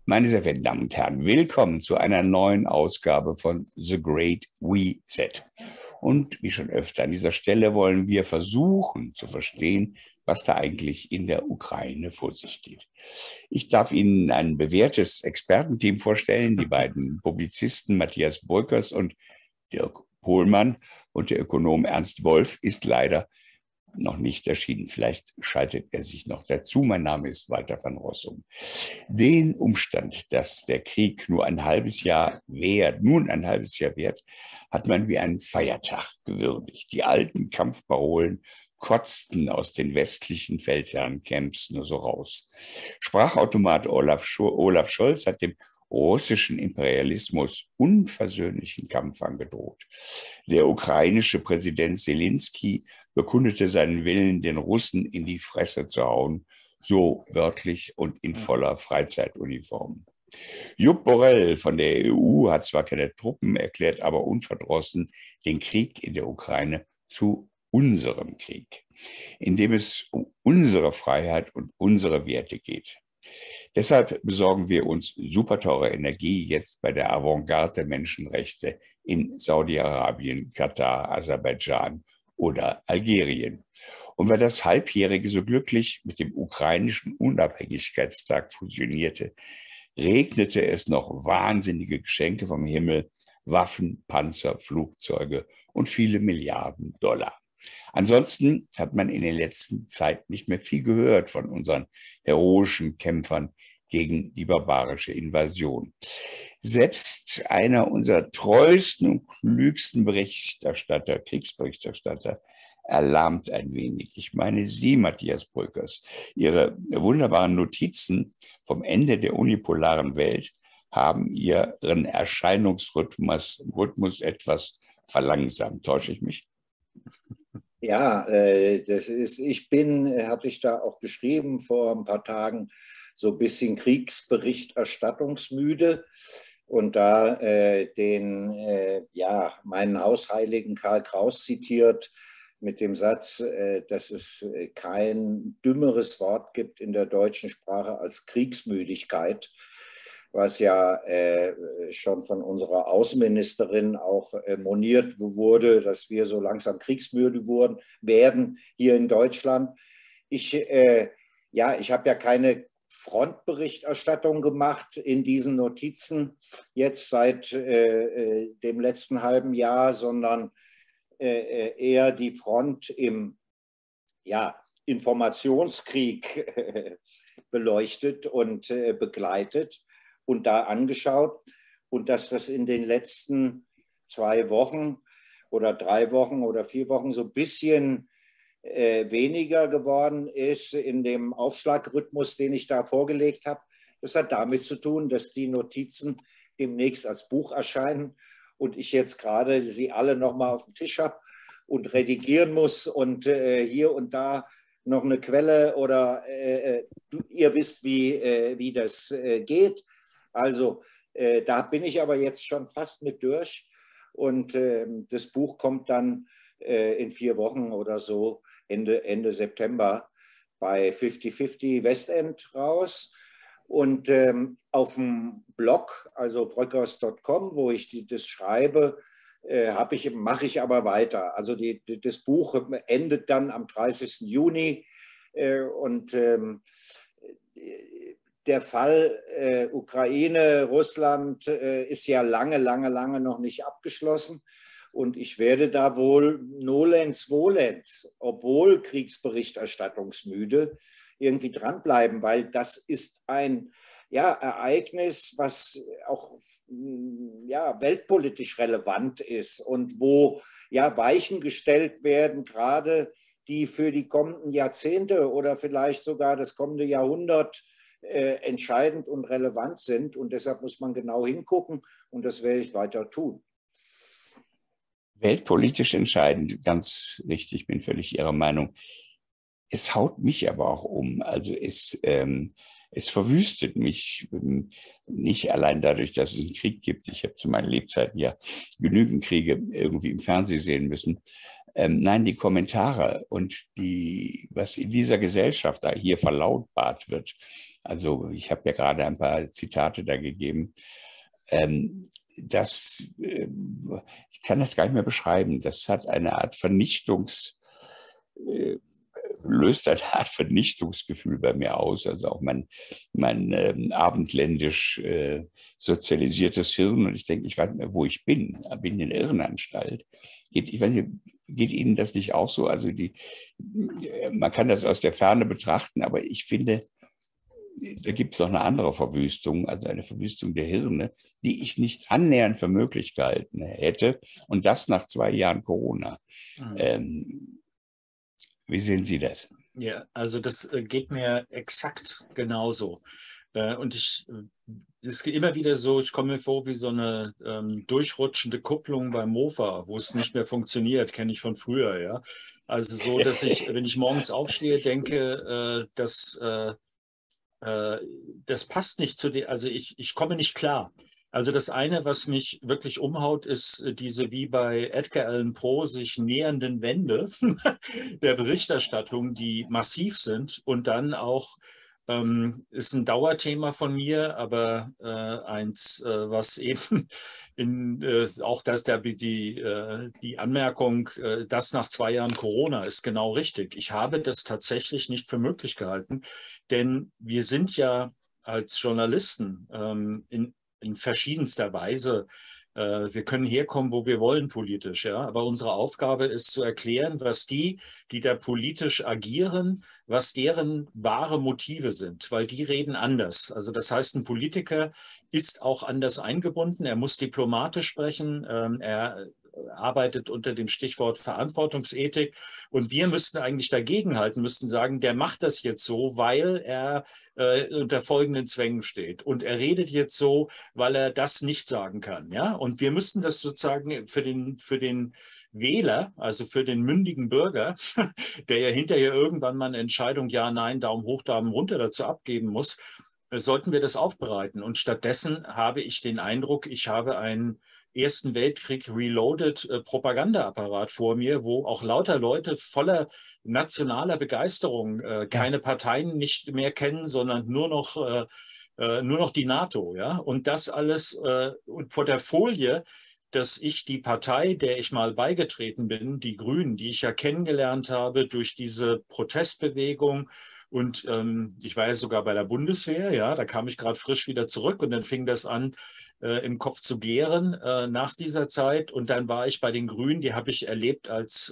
Meine sehr verehrten Damen und Herren, willkommen zu einer neuen Ausgabe von The Great Reset. Und wie schon öfter an dieser Stelle wollen wir versuchen zu verstehen, was da eigentlich in der Ukraine vor sich geht. Ich darf Ihnen ein bewährtes Expertenteam vorstellen, die beiden Publizisten Matthias Bröckers und Dirk Pohlmann, und der Ökonom Ernst Wolf ist leider noch nicht erschienen. Vielleicht schaltet er sich noch dazu. Mein Name ist Walter van Rossum. Den Umstand, dass der Krieg nur ein halbes Jahr währt, hat man wie einen Feiertag gewürdigt. Die alten Kampfparolen kotzten aus den westlichen Feldherrencamps nur so raus. Sprachautomat Olaf Scholz hat dem russischen Imperialismus unversöhnlichen Kampf angedroht. Der ukrainische Präsident Zelensky bekundete seinen Willen, den Russen in die Fresse zu hauen, so wörtlich und in voller Freizeituniform. Jupp Borrell von der EU hat zwar keine Truppen, erklärt aber unverdrossen den Krieg in der Ukraine zu unserem Krieg, in dem es um unsere Freiheit und unsere Werte geht. Deshalb besorgen wir uns super teure Energie jetzt bei der Avantgarde der Menschenrechte in Saudi-Arabien, Katar, Aserbaidschan oder Algerien. Und weil das Halbjährige so glücklich mit dem ukrainischen Unabhängigkeitstag fusionierte, regnete es noch wahnsinnige Geschenke vom Himmel, Waffen, Panzer, Flugzeuge und viele Milliarden Dollar. Ansonsten hat man in der letzten Zeit nicht mehr viel gehört von unseren heroischen Kämpfern gegen die barbarische Invasion. Selbst einer unserer treuesten und klügsten Kriegsberichterstatter, erlahmt ein wenig. Ich meine Sie, Matthias Bröckers. Ihre wunderbaren Notizen vom Ende der unipolaren Welt haben Ihren Erscheinungsrhythmus etwas verlangsamt. Täusche ich mich? Ja, habe ich da auch geschrieben vor ein paar Tagen, so ein bisschen kriegsberichterstattungsmüde und da meinen Hausheiligen Karl Kraus zitiert mit dem Satz, dass es kein dümmeres Wort gibt in der deutschen Sprache als Kriegsmüdigkeit, was ja schon von unserer Außenministerin auch moniert wurde, dass wir so langsam kriegsmüde werden hier in Deutschland. Ich habe ja keine Frontberichterstattung gemacht in diesen Notizen jetzt seit dem letzten halben Jahr, sondern eher die Front im Informationskrieg beleuchtet und begleitet und da angeschaut, und dass das in den letzten 2 Wochen oder 3 Wochen oder 4 Wochen so ein bisschen weniger geworden ist in dem Aufschlagrhythmus, den ich da vorgelegt habe. Das hat damit zu tun, dass die Notizen demnächst als Buch erscheinen und ich jetzt gerade sie alle nochmal auf dem Tisch habe und redigieren muss und hier und da noch eine Quelle oder ihr wisst, wie das geht. Also da bin ich aber jetzt schon fast mit durch und das Buch kommt dann in 4 Wochen oder so, Ende September bei 50/50 Westend raus. Und auf dem Blog, also bröckers.com, wo ich das schreibe, mache ich aber weiter. Also das Buch endet dann am 30. Juni und der Fall Ukraine, Russland ist ja lange noch nicht abgeschlossen. Und ich werde da wohl nolens volens, obwohl kriegsberichterstattungsmüde, irgendwie dranbleiben, weil das ist ein Ereignis, was auch weltpolitisch relevant ist und wo Weichen gestellt werden, gerade die für die kommenden Jahrzehnte oder vielleicht sogar das kommende Jahrhundert entscheidend und relevant sind. Und deshalb muss man genau hingucken und das werde ich weiter tun. Weltpolitisch entscheidend, ganz richtig, bin völlig Ihrer Meinung. Es haut mich aber auch um. Also es verwüstet mich nicht allein dadurch, dass es einen Krieg gibt. Ich habe zu meinen Lebzeiten ja genügend Kriege irgendwie im Fernsehen sehen müssen. Nein, die Kommentare und was in dieser Gesellschaft da hier verlautbart wird. Also ich habe ja gerade ein paar Zitate da gegeben. Ich kann das gar nicht mehr beschreiben. Das hat eine Art löst eine Art Vernichtungsgefühl bei mir aus. Also auch mein abendländisch sozialisiertes Hirn. Und ich denke, ich weiß nicht mehr, wo ich bin. Ich bin in der Irrenanstalt. Ich weiß nicht, geht Ihnen das nicht auch so? Also man kann das aus der Ferne betrachten, aber ich finde, da gibt es noch eine andere Verwüstung, also eine Verwüstung der Hirne, die ich nicht annähernd für möglich gehalten hätte. Und das nach 2 Jahren Corona. Wie sehen Sie das? Ja, also das geht mir exakt genauso. Und es ist immer wieder so, ich komme mir vor wie so eine durchrutschende Kupplung beim Mofa, wo es nicht mehr funktioniert, kenne ich von früher, ja. Also so, dass ich, wenn ich morgens aufstehe, denke, das passt nicht zu dir, also ich komme nicht klar. Also das eine, was mich wirklich umhaut, ist diese wie bei Edgar Allan Poe sich nähernden Wände der Berichterstattung, die massiv sind und dann auch ist ein Dauerthema von mir, aber eins, was eben auch die Anmerkung, das nach 2 Jahren Corona ist genau richtig. Ich habe das tatsächlich nicht für möglich gehalten, denn wir sind ja als Journalisten in verschiedenster Weise. Wir können herkommen, wo wir wollen politisch, ja. Aber unsere Aufgabe ist zu erklären, was die da politisch agieren, was deren wahre Motive sind, weil die reden anders. Also das heißt, ein Politiker ist auch anders eingebunden. Er muss diplomatisch sprechen. Er arbeitet unter dem Stichwort Verantwortungsethik. Und wir müssten eigentlich dagegenhalten, müssten sagen, der macht das jetzt so, weil er unter folgenden Zwängen steht. Und er redet jetzt so, weil er das nicht sagen kann. Ja? Und wir müssten das sozusagen für den Wähler, also für den mündigen Bürger, der ja hinterher irgendwann mal eine Entscheidung, ja, nein, Daumen hoch, Daumen runter dazu abgeben muss, sollten wir das aufbereiten. Und stattdessen habe ich den Eindruck, ich habe einen Ersten Weltkrieg Reloaded Propagandaapparat vor mir, wo auch lauter Leute voller nationaler Begeisterung keine Parteien nicht mehr kennen, sondern nur noch die NATO. Ja? Und das alles und vor der Folie, dass ich die Partei, der ich mal beigetreten bin, die Grünen, die ich ja kennengelernt habe durch diese Protestbewegung, und ich war ja sogar bei der Bundeswehr, ja, da kam ich gerade frisch wieder zurück und dann fing das an, im Kopf zu gären nach dieser Zeit. Und dann war ich bei den Grünen, die habe ich erlebt als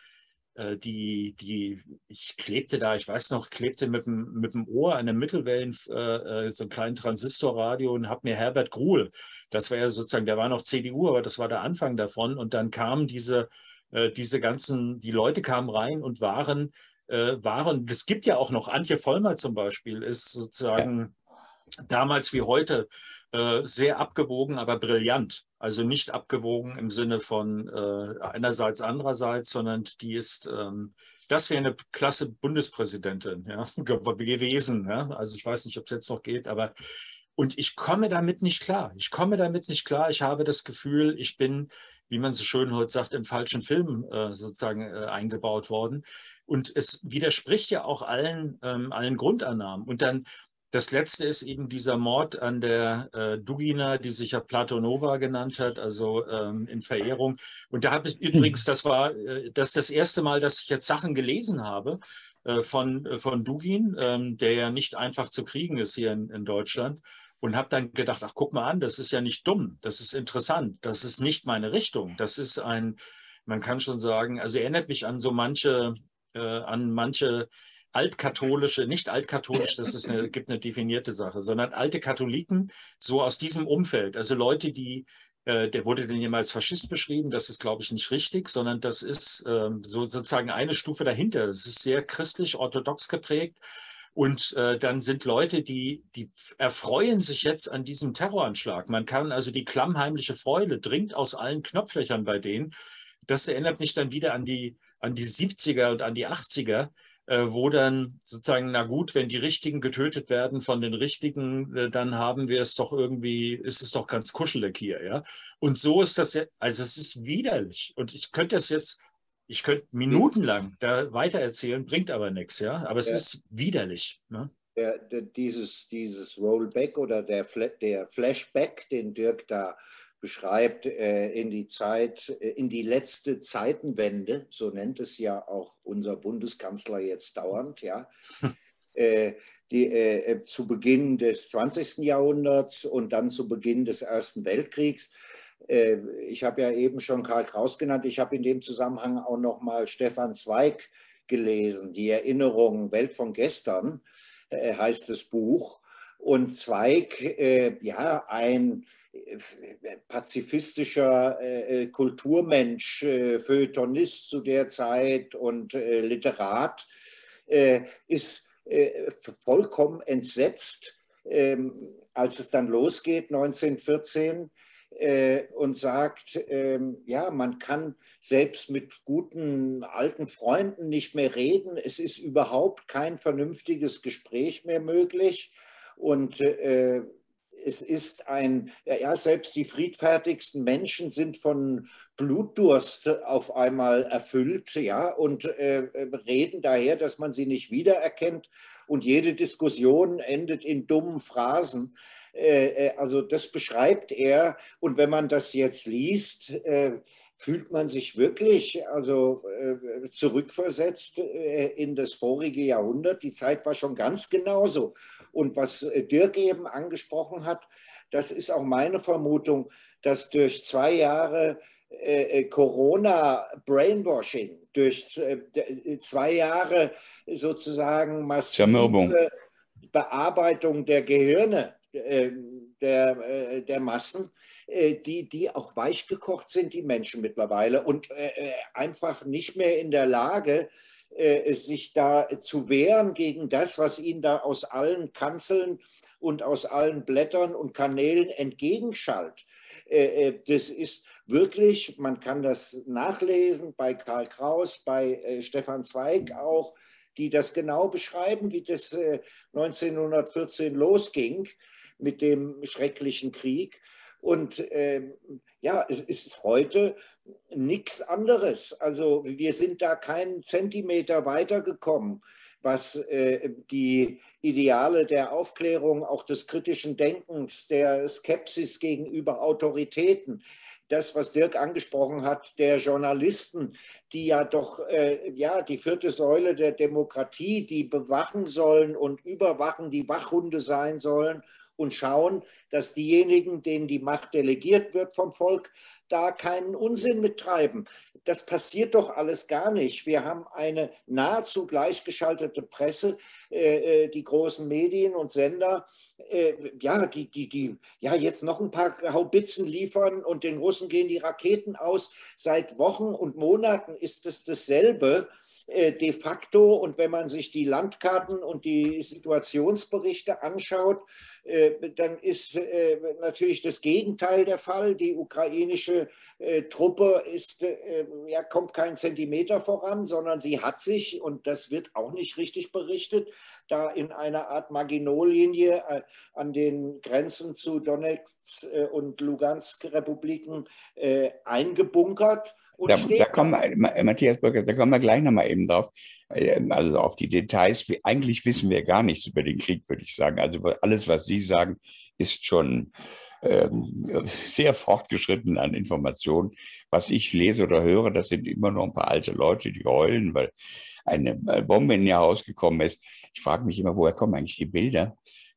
ich klebte da, ich weiß noch, klebte mit dem Ohr an einem Mittelwellen, so einem kleinen Transistorradio und habe mir Herbert Gruhl, das war ja sozusagen, der war noch CDU, aber das war der Anfang davon. Und dann kamen die Leute kamen rein und es gibt ja auch noch, Antje Vollmer zum Beispiel, ist sozusagen damals wie heute sehr abgewogen, aber brillant. Also nicht abgewogen im Sinne von einerseits, andererseits, sondern das wäre eine klasse Bundespräsidentin, ja, gewesen. Ja? Also ich weiß nicht, ob es jetzt noch geht, aber und ich komme damit nicht klar. Ich komme damit nicht klar. Ich habe das Gefühl, ich bin, wie man so schön heute sagt, im falschen Film sozusagen eingebaut worden. Und es widerspricht ja auch allen Grundannahmen. Und dann das Letzte ist eben dieser Mord an der Dugina, die sich ja Platonova genannt hat, also in Verehrung. Und da habe ich übrigens, das das erste Mal, dass ich jetzt Sachen gelesen habe von Dugin, der ja nicht einfach zu kriegen ist hier in Deutschland. Und habe dann gedacht, ach, guck mal an, das ist ja nicht dumm, das ist interessant, das ist nicht meine Richtung. Das ist man kann schon sagen, also erinnert mich an so manche altkatholische, nicht altkatholisch, gibt eine definierte Sache, sondern alte Katholiken, so aus diesem Umfeld. Also Leute, der wurde denn jemals Faschist beschrieben, das ist, glaube ich, nicht richtig, sondern das ist so sozusagen eine Stufe dahinter. Das ist sehr christlich-orthodox geprägt. Und dann sind Leute, die erfreuen sich jetzt an diesem Terroranschlag. Man kann also die klammheimliche Freude dringt aus allen Knopflöchern bei denen. Das erinnert mich dann wieder an die 70er und an die 80er, wo dann sozusagen, na gut, wenn die Richtigen getötet werden von den Richtigen, dann haben wir es doch irgendwie, ist es doch ganz kuschelig hier, ja. Und so ist das ja, also es ist widerlich. Und ich könnte es jetzt Ich könnte minutenlang da weitererzählen, bringt aber nichts, ja. Aber es ist widerlich. Ne? Dieses Rollback oder der Flashback, den Dirk da beschreibt, in die Zeit, in die letzte Zeitenwende, so nennt es ja auch unser Bundeskanzler jetzt dauernd, ja. Zu Beginn des 20. Jahrhunderts und dann zu Beginn des Ersten Weltkriegs. Ich habe ja eben schon Karl Kraus genannt. Ich habe in dem Zusammenhang auch noch mal Stefan Zweig gelesen, die Erinnerungen Welt von gestern, heißt das Buch. Und Zweig, ja, ein pazifistischer Kulturmensch, Feuilletonist zu der Zeit und Literat, ist vollkommen entsetzt, als es dann losgeht, 1914, und sagt, ja, man kann selbst mit guten alten Freunden nicht mehr reden, es ist überhaupt kein vernünftiges Gespräch mehr möglich und es ist ja, selbst die friedfertigsten Menschen sind von Blutdurst auf einmal erfüllt, ja, und reden daher, dass man sie nicht wiedererkennt und jede Diskussion endet in dummen Phrasen. Also das beschreibt er und wenn man das jetzt liest, fühlt man sich wirklich zurückversetzt in das vorige Jahrhundert. Die Zeit war schon ganz genauso. Und was Dirk eben angesprochen hat, das ist auch meine Vermutung, dass durch 2 Jahre Corona-Brainwashing, durch 2 Jahre sozusagen massive Bearbeitung der Gehirne der Massen, die auch weichgekocht sind, die Menschen mittlerweile, und einfach nicht mehr in der Lage, sich da zu wehren gegen das, was ihnen da aus allen Kanzeln und aus allen Blättern und Kanälen entgegenschallt. Das ist wirklich, man kann das nachlesen bei Karl Kraus, bei Stefan Zweig auch, die das genau beschreiben, wie das 1914 losging mit dem schrecklichen Krieg. Und ja, es ist heute nichts anderes. Also wir sind da keinen Zentimeter weitergekommen, was die Ideale der Aufklärung, auch des kritischen Denkens, der Skepsis gegenüber Autoritäten, das, was Dirk angesprochen hat, der Journalisten, die ja doch ja, die 4. Säule der Demokratie, die bewachen sollen und überwachen, die Wachhunde sein sollen und schauen, dass diejenigen, denen die Macht delegiert wird vom Volk, da keinen Unsinn mittreiben. Das passiert doch alles gar nicht. Wir haben eine nahezu gleichgeschaltete Presse, die großen Medien und Sender, ja, die ja, jetzt noch ein paar Haubitzen liefern und den Russen gehen die Raketen aus. Seit Wochen und Monaten ist es dasselbe. De facto, und wenn man sich die Landkarten und die Situationsberichte anschaut, dann ist natürlich das Gegenteil der Fall. Die ukrainische Truppe ja, kommt keinen Zentimeter voran, sondern sie hat sich, und das wird auch nicht richtig berichtet, da in einer Art Maginot-Linie an den Grenzen zu Donetsk und Lugansk-Republiken eingebunkert. Da kommen wir, Matthias Bürger, da kommen wir gleich nochmal eben drauf, also auf die Details. Eigentlich wissen wir gar nichts über den Krieg, würde ich sagen. Also alles, was Sie sagen, ist schon sehr fortgeschritten an Informationen. Was ich lese oder höre, das sind immer noch ein paar alte Leute, die heulen, weil eine Bombe in ihr Haus gekommen ist. Ich frage mich immer, woher kommen eigentlich die Bilder?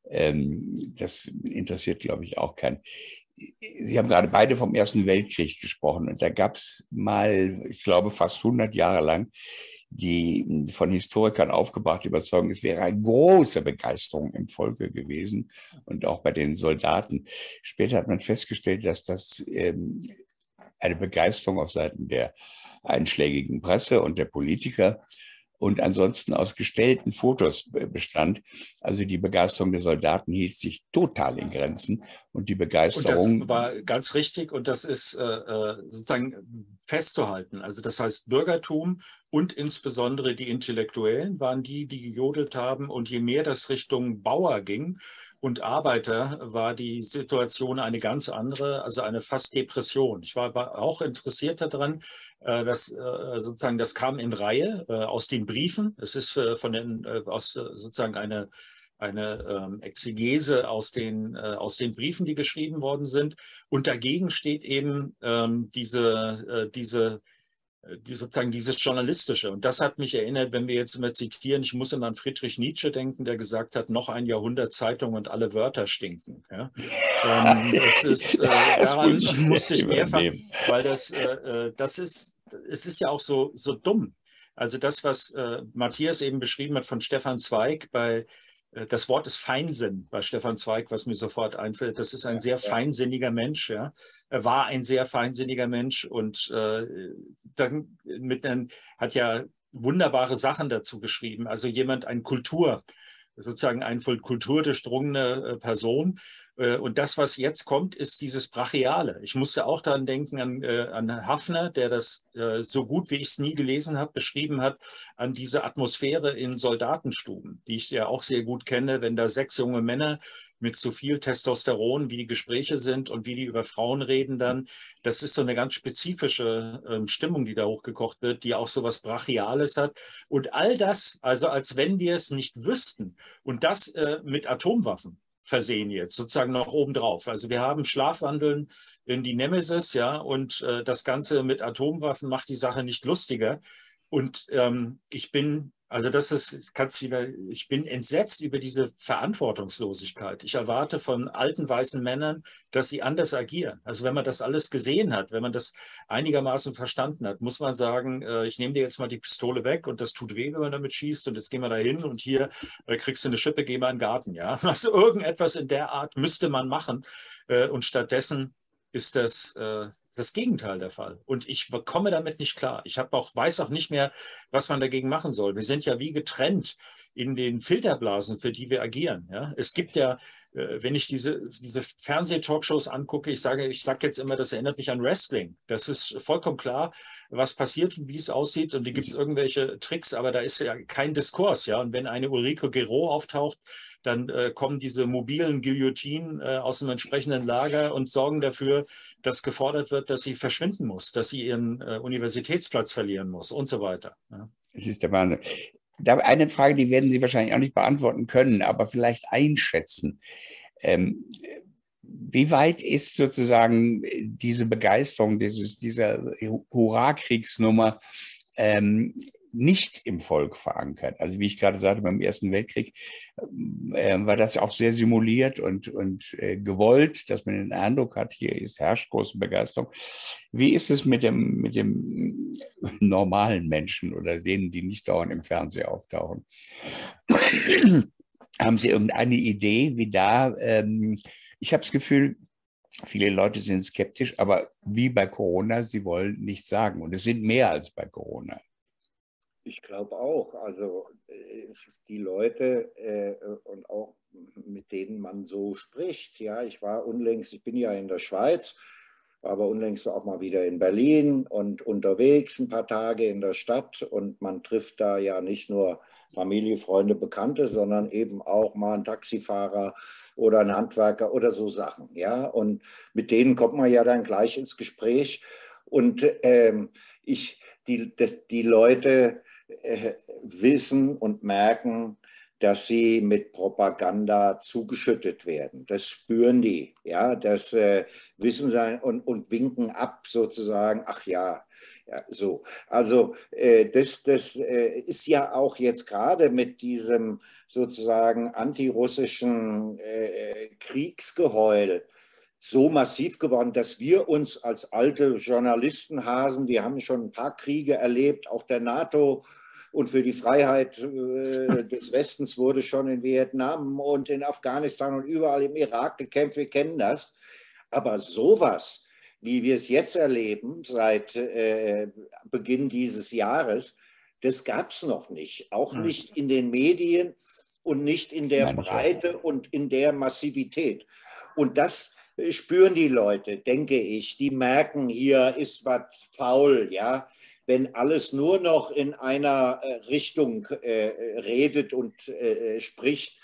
Das interessiert, glaube ich, auch keinen. Sie haben gerade beide vom Ersten Weltkrieg gesprochen und da gab es mal, ich glaube, fast 100 Jahre lang die von Historikern aufgebrachte Überzeugung, es wäre eine große Begeisterung im Volke gewesen und auch bei den Soldaten. Später hat man festgestellt, dass das eine Begeisterung auf Seiten der einschlägigen Presse und der Politiker und ansonsten aus gestellten Fotos bestand. Also die Begeisterung der Soldaten hielt sich total in Grenzen und die Begeisterung... Und das war ganz richtig und das ist sozusagen festzuhalten. Also das heißt, Bürgertum und insbesondere die Intellektuellen waren die, die gejodelt haben und je mehr das Richtung Bauer ging, und Arbeiter war die Situation eine ganz andere, also eine fast Depression. Ich war aber auch interessiert daran, dass sozusagen das kam in Reihe aus den Briefen. Es ist aus sozusagen eine Exegese aus den Briefen, die geschrieben worden sind. Und dagegen steht eben sozusagen dieses Journalistische. Und das hat mich erinnert, wenn wir jetzt immer zitieren, ich muss immer an Friedrich Nietzsche denken, der gesagt hat, noch ein Jahrhundert Zeitung und alle Wörter stinken. Ja? Daran musste ich mehrfach, weil es ist ja auch so dumm. Also das, was Matthias eben beschrieben hat von Stefan Zweig das Wort ist Feinsinn bei Stefan Zweig, was mir sofort einfällt. Das ist ein sehr feinsinniger Mensch, ja. Er war ein sehr feinsinniger Mensch und hat ja wunderbare Sachen dazu geschrieben. Also sozusagen eine von Kultur durchdrungene Person. Und das, was jetzt kommt, ist dieses Brachiale. Ich musste auch daran denken, an Haffner, der das so gut, wie ich es nie gelesen habe, beschrieben hat, an diese Atmosphäre in Soldatenstuben, die ich ja auch sehr gut kenne, wenn da 6 junge Männer mit so viel Testosteron, wie die Gespräche sind und wie die über Frauen reden dann. Das ist so eine ganz spezifische Stimmung, die da hochgekocht wird, die auch so was Brachiales hat. Und all das, also als wenn wir es nicht wüssten und das mit Atomwaffen versehen jetzt, sozusagen noch obendrauf. Also wir haben Schlafwandeln in die Nemesis, ja, und das Ganze mit Atomwaffen macht die Sache nicht lustiger. Und ich bin entsetzt über diese Verantwortungslosigkeit. Ich erwarte von alten weißen Männern, dass sie anders agieren. Also wenn man das alles gesehen hat, wenn man das einigermaßen verstanden hat, muss man sagen, ich nehme dir jetzt mal die Pistole weg und das tut weh, wenn man damit schießt und jetzt gehen wir da hin und hier kriegst du eine Schippe, geh mal in den Garten. Ja? Also irgendetwas in der Art müsste man machen und stattdessen ist das Gegenteil der Fall. Und ich komme damit nicht klar. Weiß auch nicht mehr, was man dagegen machen soll. Wir sind ja wie getrennt in den Filterblasen, für die wir agieren. Ja? Es gibt ja, wenn ich diese Fernseh-Talkshows angucke, ich sage jetzt immer, das erinnert mich an Wrestling. Das ist vollkommen klar, was passiert und wie es aussieht. Und da gibt es irgendwelche Tricks, aber da ist ja kein Diskurs. Ja? Und wenn eine Ulrike Guerreau auftaucht, dann kommen diese mobilen Guillotinen aus dem entsprechenden Lager und sorgen dafür, dass gefordert wird, dass sie verschwinden muss, dass sie ihren Universitätsplatz verlieren muss und so weiter. Ja. Das ist der Wahnsinn. Da eine Frage, die werden Sie wahrscheinlich auch nicht beantworten können, aber vielleicht einschätzen. Wie weit ist sozusagen diese Begeisterung, dieser Hurrakriegsnummer nicht im Volk verankert? Also wie ich gerade sagte, beim Ersten Weltkrieg war das auch sehr simuliert und gewollt, dass man den Eindruck hat, hier herrscht große Begeisterung. Wie ist es mit dem normalen Menschen oder denen, die nicht dauernd im Fernsehen auftauchen? Haben Sie irgendeine Idee, wie da, ich habe das Gefühl, viele Leute sind skeptisch, aber wie bei Corona, sie wollen nichts sagen. Und es sind mehr als bei Corona. Ich glaube auch. Also die Leute und auch mit denen man so spricht. Ja, ich bin ja in der Schweiz, aber unlängst auch mal wieder in Berlin und unterwegs ein paar Tage in der Stadt. Und man trifft da ja nicht nur Familie, Freunde, Bekannte, sondern eben auch mal einen Taxifahrer oder einen Handwerker oder so Sachen. Ja, und mit denen kommt man ja dann gleich ins Gespräch. Und die Leute wissen und merken, dass sie mit Propaganda zugeschüttet werden. Das spüren die, ja, das wissen sie und winken ab sozusagen, ach ja, ja so. Also das ist ja auch jetzt gerade mit diesem sozusagen antirussischen Kriegsgeheul so massiv geworden, dass wir uns als alte Journalistenhasen, wir haben schon ein paar Kriege erlebt, auch der NATO und für die Freiheit des Westens wurde schon in Vietnam und in Afghanistan und überall im Irak gekämpft, wir kennen das. Aber sowas, wie wir es jetzt erleben, seit Beginn dieses Jahres, das gab es noch nicht. Auch nicht in den Medien und nicht in der Breite und in der Massivität. Und das spüren die Leute, denke ich. Die merken, hier ist was faul, ja. Wenn alles nur noch in einer Richtung redet und spricht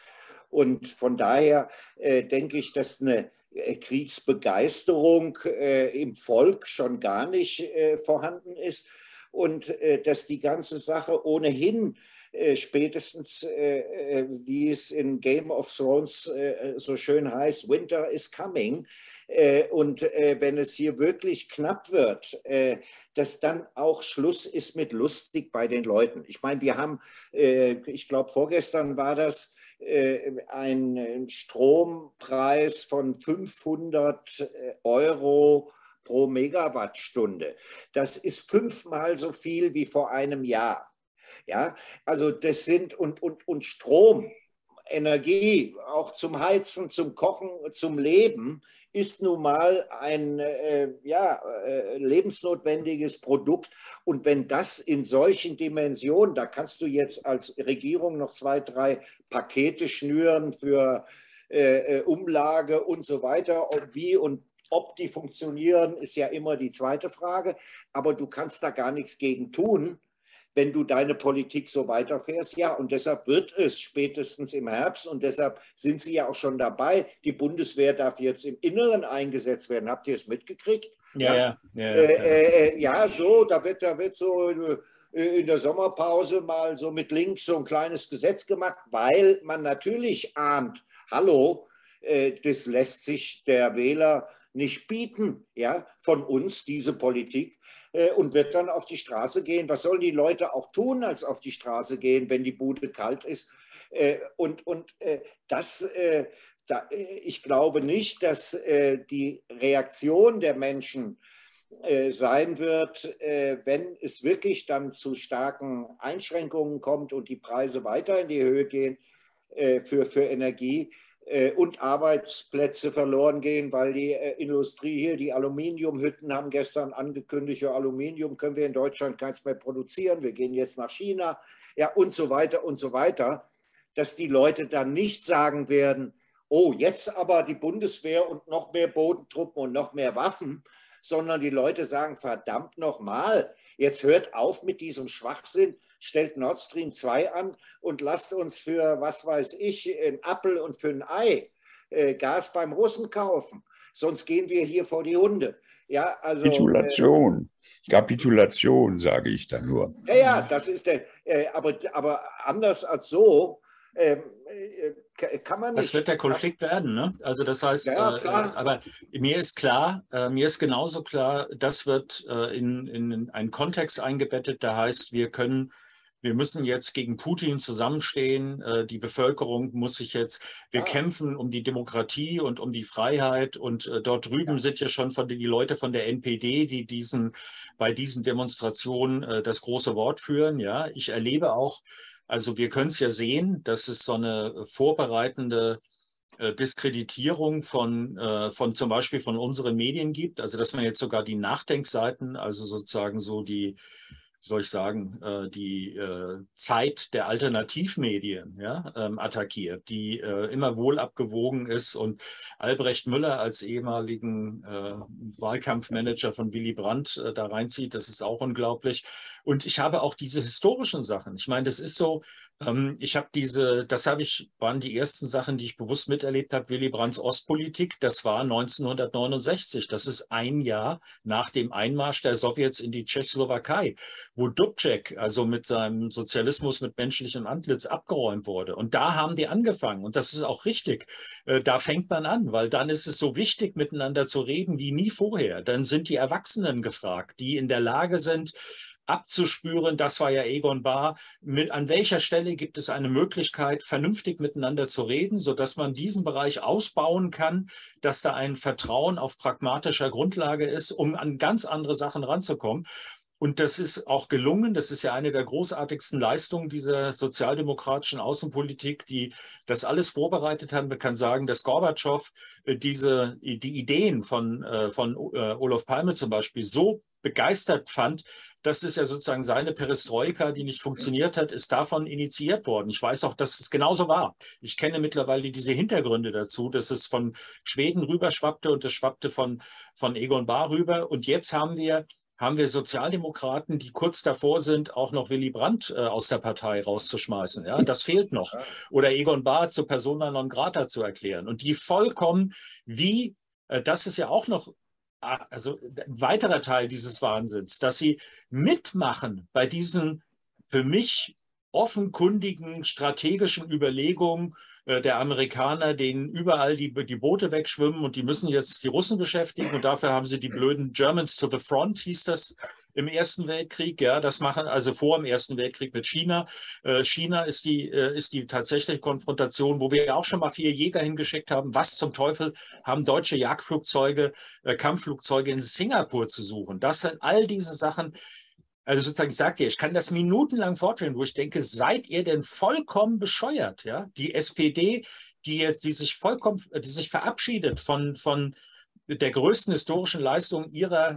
Und von daher denke ich, dass eine Kriegsbegeisterung im Volk schon gar nicht vorhanden ist und dass die ganze Sache ohnehin spätestens, wie es in Game of Thrones so schön heißt, Winter is coming. Und wenn es hier wirklich knapp wird, dass dann auch Schluss ist mit lustig bei den Leuten. Ich meine, wir haben, ich glaube, vorgestern war das, einen Strompreis von 500 Euro pro Megawattstunde. Das ist 5-mal so viel wie vor einem Jahr. Ja, also das sind und Strom, Energie, auch zum Heizen, zum Kochen, zum Leben, ist nun mal ein lebensnotwendiges Produkt. Und wenn das in solchen Dimensionen, da kannst du jetzt als Regierung noch 2, 3 Pakete schnüren für Umlage und so weiter. Und wie und ob die funktionieren, ist ja immer die zweite Frage. Aber du kannst da gar nichts gegen tun, wenn du deine Politik so weiterfährst. Ja, und deshalb wird es spätestens im Herbst, und deshalb sind sie ja auch schon dabei, die Bundeswehr darf jetzt im Inneren eingesetzt werden. Habt ihr es mitgekriegt? Ja. Ja, so, da wird so in der Sommerpause mal so mit links so ein kleines Gesetz gemacht, weil man natürlich ahnt, hallo, das lässt sich der Wähler nicht bieten, ja, von uns, diese Politik. Und wird dann auf die Straße gehen. Was sollen die Leute auch tun, als auf die Straße gehen, wenn die Bude kalt ist? Ich glaube nicht, dass die Reaktion der Menschen sein wird, wenn es wirklich dann zu starken Einschränkungen kommt und die Preise weiter in die Höhe gehen für Energie, und Arbeitsplätze verloren gehen, weil die Industrie hier, die Aluminiumhütten haben gestern angekündigt, ja, Aluminium können wir in Deutschland keins mehr produzieren, wir gehen jetzt nach China, ja, und so weiter, dass die Leute dann nicht sagen werden, oh, jetzt aber die Bundeswehr und noch mehr Bodentruppen und noch mehr Waffen, sondern die Leute sagen, verdammt nochmal, jetzt hört auf mit diesem Schwachsinn, stellt Nord Stream 2 an und lasst uns für, was weiß ich, einen Apfel und für ein Ei Gas beim Russen kaufen. Sonst gehen wir hier vor die Hunde. Ja, also, Kapitulation, sage ich da nur. Ja, das ist aber anders als so kann man nicht. Das wird der Konflikt werden, ne? Also das heißt, aber mir ist klar, mir ist genauso klar, das wird in einen Kontext eingebettet, der heißt, wir müssen jetzt gegen Putin zusammenstehen. Die Bevölkerung muss sich jetzt, wir kämpfen um die Demokratie und um die Freiheit. Und dort drüben sind ja schon die Leute von der NPD, die bei diesen Demonstrationen das große Wort führen. Ja, ich erlebe auch, also wir können es ja sehen, dass es so eine vorbereitende Diskreditierung von zum Beispiel von unseren Medien gibt. Also dass man jetzt sogar die Nachdenkseiten, also sozusagen so die, soll ich sagen, die Zeit der Alternativmedien, ja, attackiert, die immer wohl abgewogen ist, und Albrecht Müller als ehemaligen Wahlkampfmanager von Willy Brandt da reinzieht, das ist auch unglaublich. Und ich habe auch diese historischen Sachen. Ich meine, das ist so, waren die ersten Sachen, die ich bewusst miterlebt habe, Willy Brandts Ostpolitik, das war 1969. Das ist ein Jahr nach dem Einmarsch der Sowjets in die Tschechoslowakei, wo Dubček, also mit seinem Sozialismus mit menschlichem Antlitz, abgeräumt wurde. Und da haben die angefangen. Und das ist auch richtig. Da fängt man an, weil dann ist es so wichtig, miteinander zu reden wie nie vorher. Dann sind die Erwachsenen gefragt, die in der Lage sind, abzuspüren, das war ja Egon Bahr, an welcher Stelle gibt es eine Möglichkeit, vernünftig miteinander zu reden, sodass man diesen Bereich ausbauen kann, dass da ein Vertrauen auf pragmatischer Grundlage ist, um an ganz andere Sachen ranzukommen. Und das ist auch gelungen. Das ist ja eine der großartigsten Leistungen dieser sozialdemokratischen Außenpolitik, die das alles vorbereitet haben. Man kann sagen, dass Gorbatschow die Ideen von Olof Palme zum Beispiel so begeistert fand, das ist ja sozusagen seine Perestroika, die nicht funktioniert hat, ist davon initiiert worden. Ich weiß auch, dass es genauso war. Ich kenne mittlerweile diese Hintergründe dazu, dass es von Schweden rüberschwappte und das schwappte von Egon Bahr rüber. Und jetzt haben wir haben wir Sozialdemokraten, die kurz davor sind, auch noch Willy Brandt aus der Partei rauszuschmeißen. Ja, das fehlt noch. Oder Egon Bahr zur Persona non grata zu erklären. Und die vollkommen das ist ja auch noch also ein weiterer Teil dieses Wahnsinns, dass sie mitmachen bei diesen für mich offenkundigen strategischen Überlegungen der Amerikaner, denen überall die Boote wegschwimmen und die müssen jetzt die Russen beschäftigen und dafür haben sie die blöden Germans to the Front, hieß das im Ersten Weltkrieg. Ja, das machen also vor dem Ersten Weltkrieg mit China. China ist die tatsächliche Konfrontation, wo wir ja auch schon mal 4 Jäger hingeschickt haben. Was zum Teufel haben deutsche Jagdflugzeuge, Kampfflugzeuge in Singapur zu suchen? Das sind all diese Sachen. Also sozusagen, ich sage dir, ich kann das minutenlang fortführen, wo ich denke, seid ihr denn vollkommen bescheuert? Ja? Die SPD, die sich verabschiedet von der größten historischen Leistung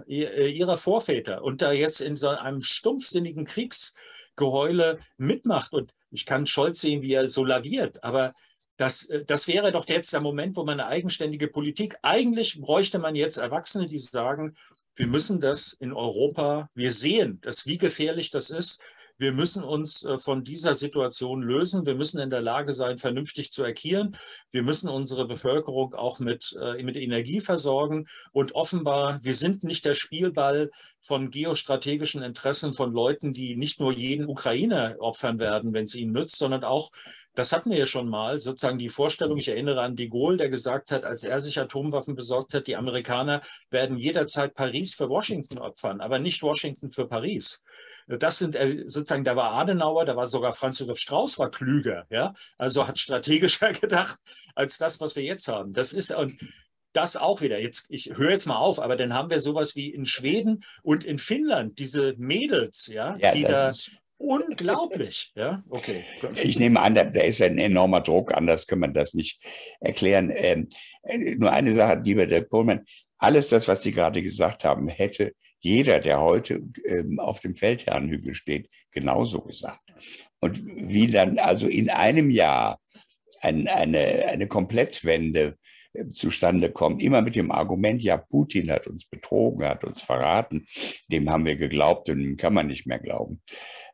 ihrer Vorväter und da jetzt in so einem stumpfsinnigen Kriegsgeheule mitmacht. Und ich kann Scholz sehen, wie er so laviert, aber das wäre doch jetzt der Moment, wo man eine eigenständige Politik, eigentlich bräuchte man jetzt Erwachsene, die sagen, wir müssen das in Europa, wir sehen, wie gefährlich das ist. Wir müssen uns von dieser Situation lösen. Wir müssen in der Lage sein, vernünftig zu agieren. Wir müssen unsere Bevölkerung auch mit Energie versorgen. Und offenbar, wir sind nicht der Spielball von geostrategischen Interessen von Leuten, die nicht nur jeden Ukrainer opfern werden, wenn es ihnen nützt, sondern auch, das hatten wir ja schon mal, sozusagen die Vorstellung, ich erinnere an de Gaulle, der gesagt hat, als er sich Atomwaffen besorgt hat, die Amerikaner werden jederzeit Paris für Washington opfern, aber nicht Washington für Paris. Das sind sozusagen, da war Adenauer, da war sogar Franz Josef Strauß war klüger, ja, also hat strategischer gedacht als das, was wir jetzt haben. Das ist und das auch wieder. Ich höre jetzt mal auf, aber dann haben wir sowas wie in Schweden und in Finnland diese Mädels, ja, die da unglaublich, ja, okay. Ich nehme an, da ist ein enormer Druck, anders kann man das nicht erklären. Nur eine Sache, lieber Dirk Pohlmann, alles das, was Sie gerade gesagt haben, hätte jeder, der heute auf dem Feldherrnhügel steht, genauso gesagt. Und wie dann also in einem Jahr eine Komplettwende zustande kommt, immer mit dem Argument, ja, Putin hat uns betrogen, hat uns verraten, dem haben wir geglaubt und dem kann man nicht mehr glauben.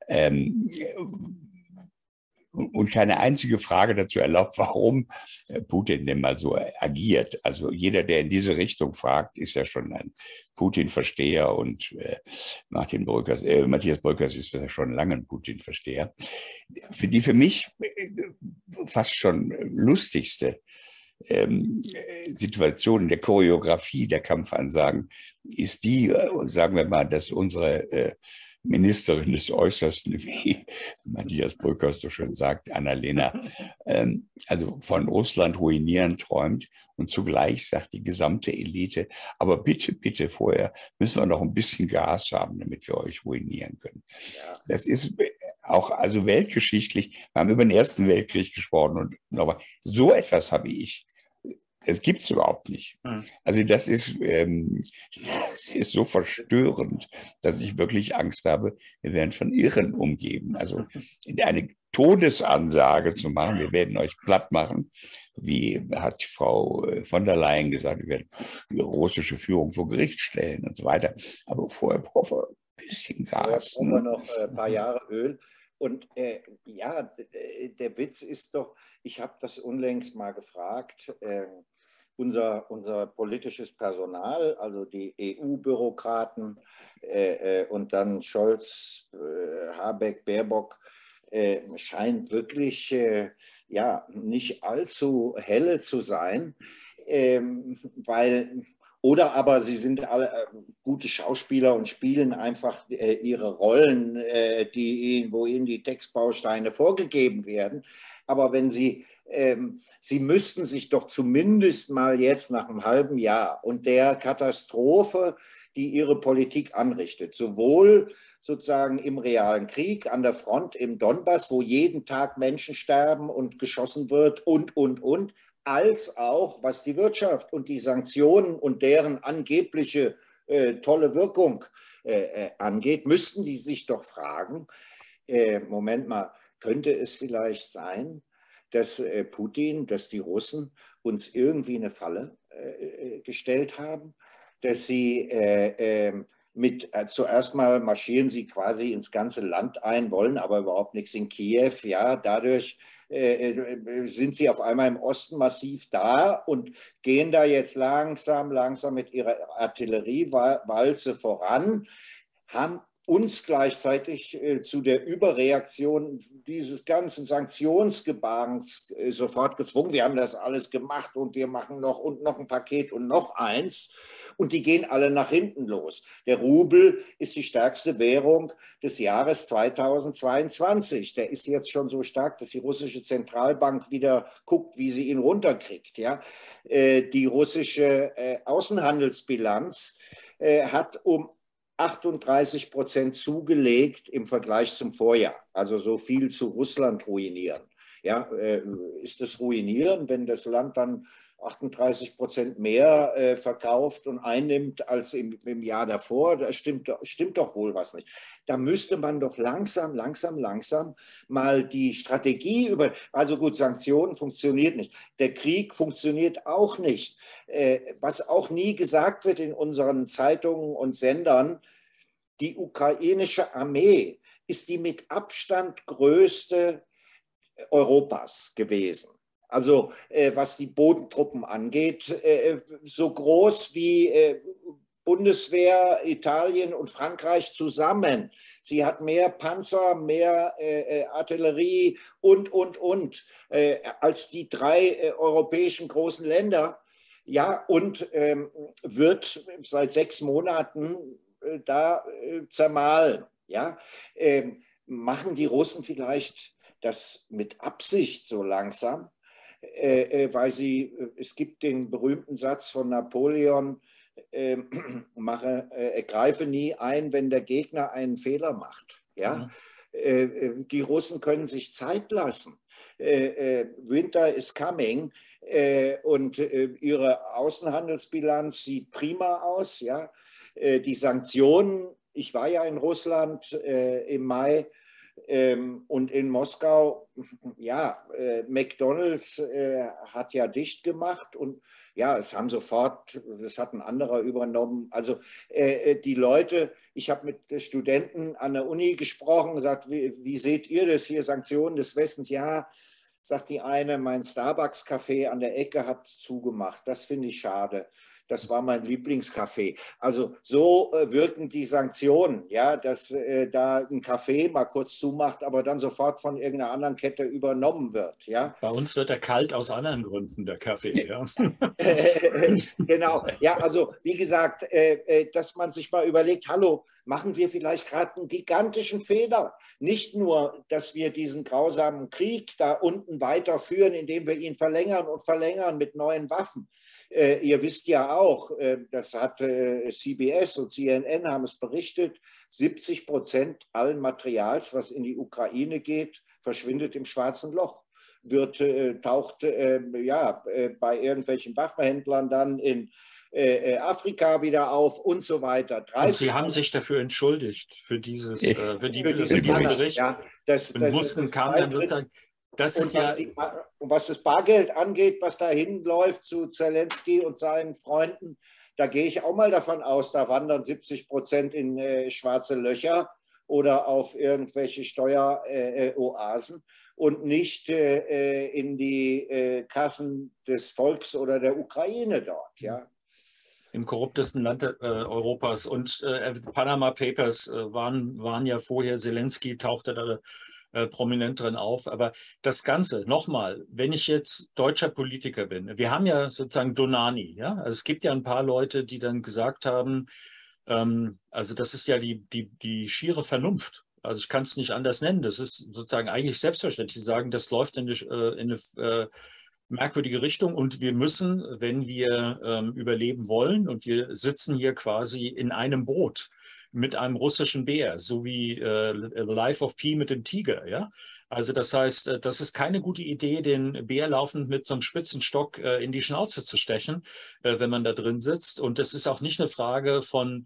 Und keine einzige Frage dazu erlaubt, warum Putin denn mal so agiert. Also jeder, der in diese Richtung fragt, ist ja schon ein Putin-Versteher und Matthias Bröckers ist ja schon lange ein Putin-Versteher. Für mich fast schon lustigste Situation in der Choreografie der Kampfansagen ist die, sagen wir mal, dass unsere Ministerin des Äußersten, wie Matthias Bröckers so schön sagt, Annalena, also von Russland ruinieren träumt und zugleich sagt die gesamte Elite, aber bitte, bitte vorher müssen wir noch ein bisschen Gas haben, damit wir euch ruinieren können. Ja. Das ist auch also weltgeschichtlich, wir haben über den Ersten Weltkrieg gesprochen und aber so etwas habe ich. Das gibt es überhaupt nicht. Also das ist so verstörend, dass ich wirklich Angst habe, wir werden von Irren umgeben. Also eine Todesansage zu machen, wir werden euch platt machen, wie hat Frau von der Leyen gesagt, wir werden die russische Führung vor Gericht stellen und so weiter. Aber vorher brauchen wir ein bisschen Gas. Vorher brauchen wir noch ein paar Jahre Öl. Und ja, der Witz ist doch, ich habe das unlängst mal gefragt, unser politisches Personal, also die EU-Bürokraten und dann Scholz, Habeck, Baerbock, scheint wirklich ja, nicht allzu helle zu sein, weil... Oder aber sie sind alle gute Schauspieler und spielen einfach ihre Rollen, wo ihnen die Textbausteine vorgegeben werden. Aber wenn sie müssten sich doch zumindest mal jetzt nach einem halben Jahr und der Katastrophe, die ihre Politik anrichtet, sowohl sozusagen im realen Krieg, an der Front im Donbass, wo jeden Tag Menschen sterben und geschossen wird und, als auch was die Wirtschaft und die Sanktionen und deren angebliche tolle Wirkung angeht, müssten Sie sich doch fragen, Moment mal, könnte es vielleicht sein, dass Putin, dass die Russen uns irgendwie eine Falle gestellt haben, dass sie zuerst mal marschieren sie quasi ins ganze Land ein, wollen aber überhaupt nichts in Kiew. Ja, dadurch sind sie auf einmal im Osten massiv da und gehen da jetzt langsam mit ihrer Artilleriewalze voran, haben uns gleichzeitig zu der Überreaktion dieses ganzen Sanktionsgebarens sofort gezwungen. Wir haben das alles gemacht und wir machen noch ein Paket und noch eins. Und die gehen alle nach hinten los. Der Rubel ist die stärkste Währung des Jahres 2022. Der ist jetzt schon so stark, dass die russische Zentralbank wieder guckt, wie sie ihn runterkriegt. Ja? Die russische Außenhandelsbilanz hat um 38% zugelegt im Vergleich zum Vorjahr. Also so viel zu Russland ruinieren. Ja, ist das ruinieren, wenn das Land dann 38% mehr verkauft und einnimmt als im Jahr davor? Da stimmt doch wohl was nicht. Da müsste man doch langsam mal die Strategie also gut, Sanktionen funktioniert nicht. Der Krieg funktioniert auch nicht. Was auch nie gesagt wird in unseren Zeitungen und Sendern, die ukrainische Armee ist die mit Abstand größte Europas gewesen. Also was die Bodentruppen angeht, so groß wie Bundeswehr, Italien und Frankreich zusammen. Sie hat mehr Panzer, mehr Artillerie und als die drei europäischen großen Länder. Ja, und wird seit 6 Monaten da zermahlen. Ja? Machen die Russen vielleicht das mit Absicht so langsam? Weil es gibt den berühmten Satz von Napoleon, greife nie ein, wenn der Gegner einen Fehler macht. Ja? Die Russen können sich Zeit lassen. Winter is coming und ihre Außenhandelsbilanz sieht prima aus. Ja? Die Sanktionen, ich war ja in Russland im Mai, und in Moskau, ja, McDonald's hat ja dicht gemacht und ja, das hat ein anderer übernommen. Also die Leute, ich habe mit Studenten an der Uni gesprochen, gesagt, wie seht ihr das hier, Sanktionen des Westens? Ja, sagt die eine, mein Starbucks-Café an der Ecke hat zugemacht. Das finde ich schade. Das war mein Lieblingscafé. Also so wirken die Sanktionen, ja, dass da ein Café mal kurz zumacht, aber dann sofort von irgendeiner anderen Kette übernommen wird. Ja. Bei uns wird er kalt aus anderen Gründen, der Kaffee. Ja. Genau, ja, also wie gesagt, dass man sich mal überlegt, hallo, machen wir vielleicht gerade einen gigantischen Fehler. Nicht nur, dass wir diesen grausamen Krieg da unten weiterführen, indem wir ihn verlängern mit neuen Waffen. Ihr wisst ja auch, das hat CBS und CNN haben es berichtet, 70% allen Materials, was in die Ukraine geht, verschwindet im Schwarzen Loch. Taucht bei irgendwelchen Waffenhändlern dann in Afrika wieder auf und so weiter. Und Sie haben sich dafür entschuldigt, für diesen Bericht. Ja, mussten kam dann sozusagen. Und was das Bargeld angeht, was da hinläuft zu Zelensky und seinen Freunden, da gehe ich auch mal davon aus, da wandern 70% in schwarze Löcher oder auf irgendwelche Steueroasen und nicht in die Kassen des Volks oder der Ukraine dort. Ja. Im korruptesten Land Europas. Und Panama Papers waren ja vorher, Zelensky tauchte da prominent drin auf. Aber das Ganze, nochmal, wenn ich jetzt deutscher Politiker bin, wir haben ja sozusagen Donani, ja, also es gibt ja ein paar Leute, die dann gesagt haben, also das ist ja die schiere Vernunft. Also ich kann es nicht anders nennen. Das ist sozusagen eigentlich selbstverständlich. Die sagen, das läuft in eine merkwürdige Richtung und wir müssen, wenn wir überleben wollen, und wir sitzen hier quasi in einem Boot mit einem russischen Bär, so wie Life of Pi mit dem Tiger. Ja? Also das heißt, das ist keine gute Idee, den Bär laufend mit so einem spitzen Stock in die Schnauze zu stechen, wenn man da drin sitzt. Und das ist auch nicht eine Frage von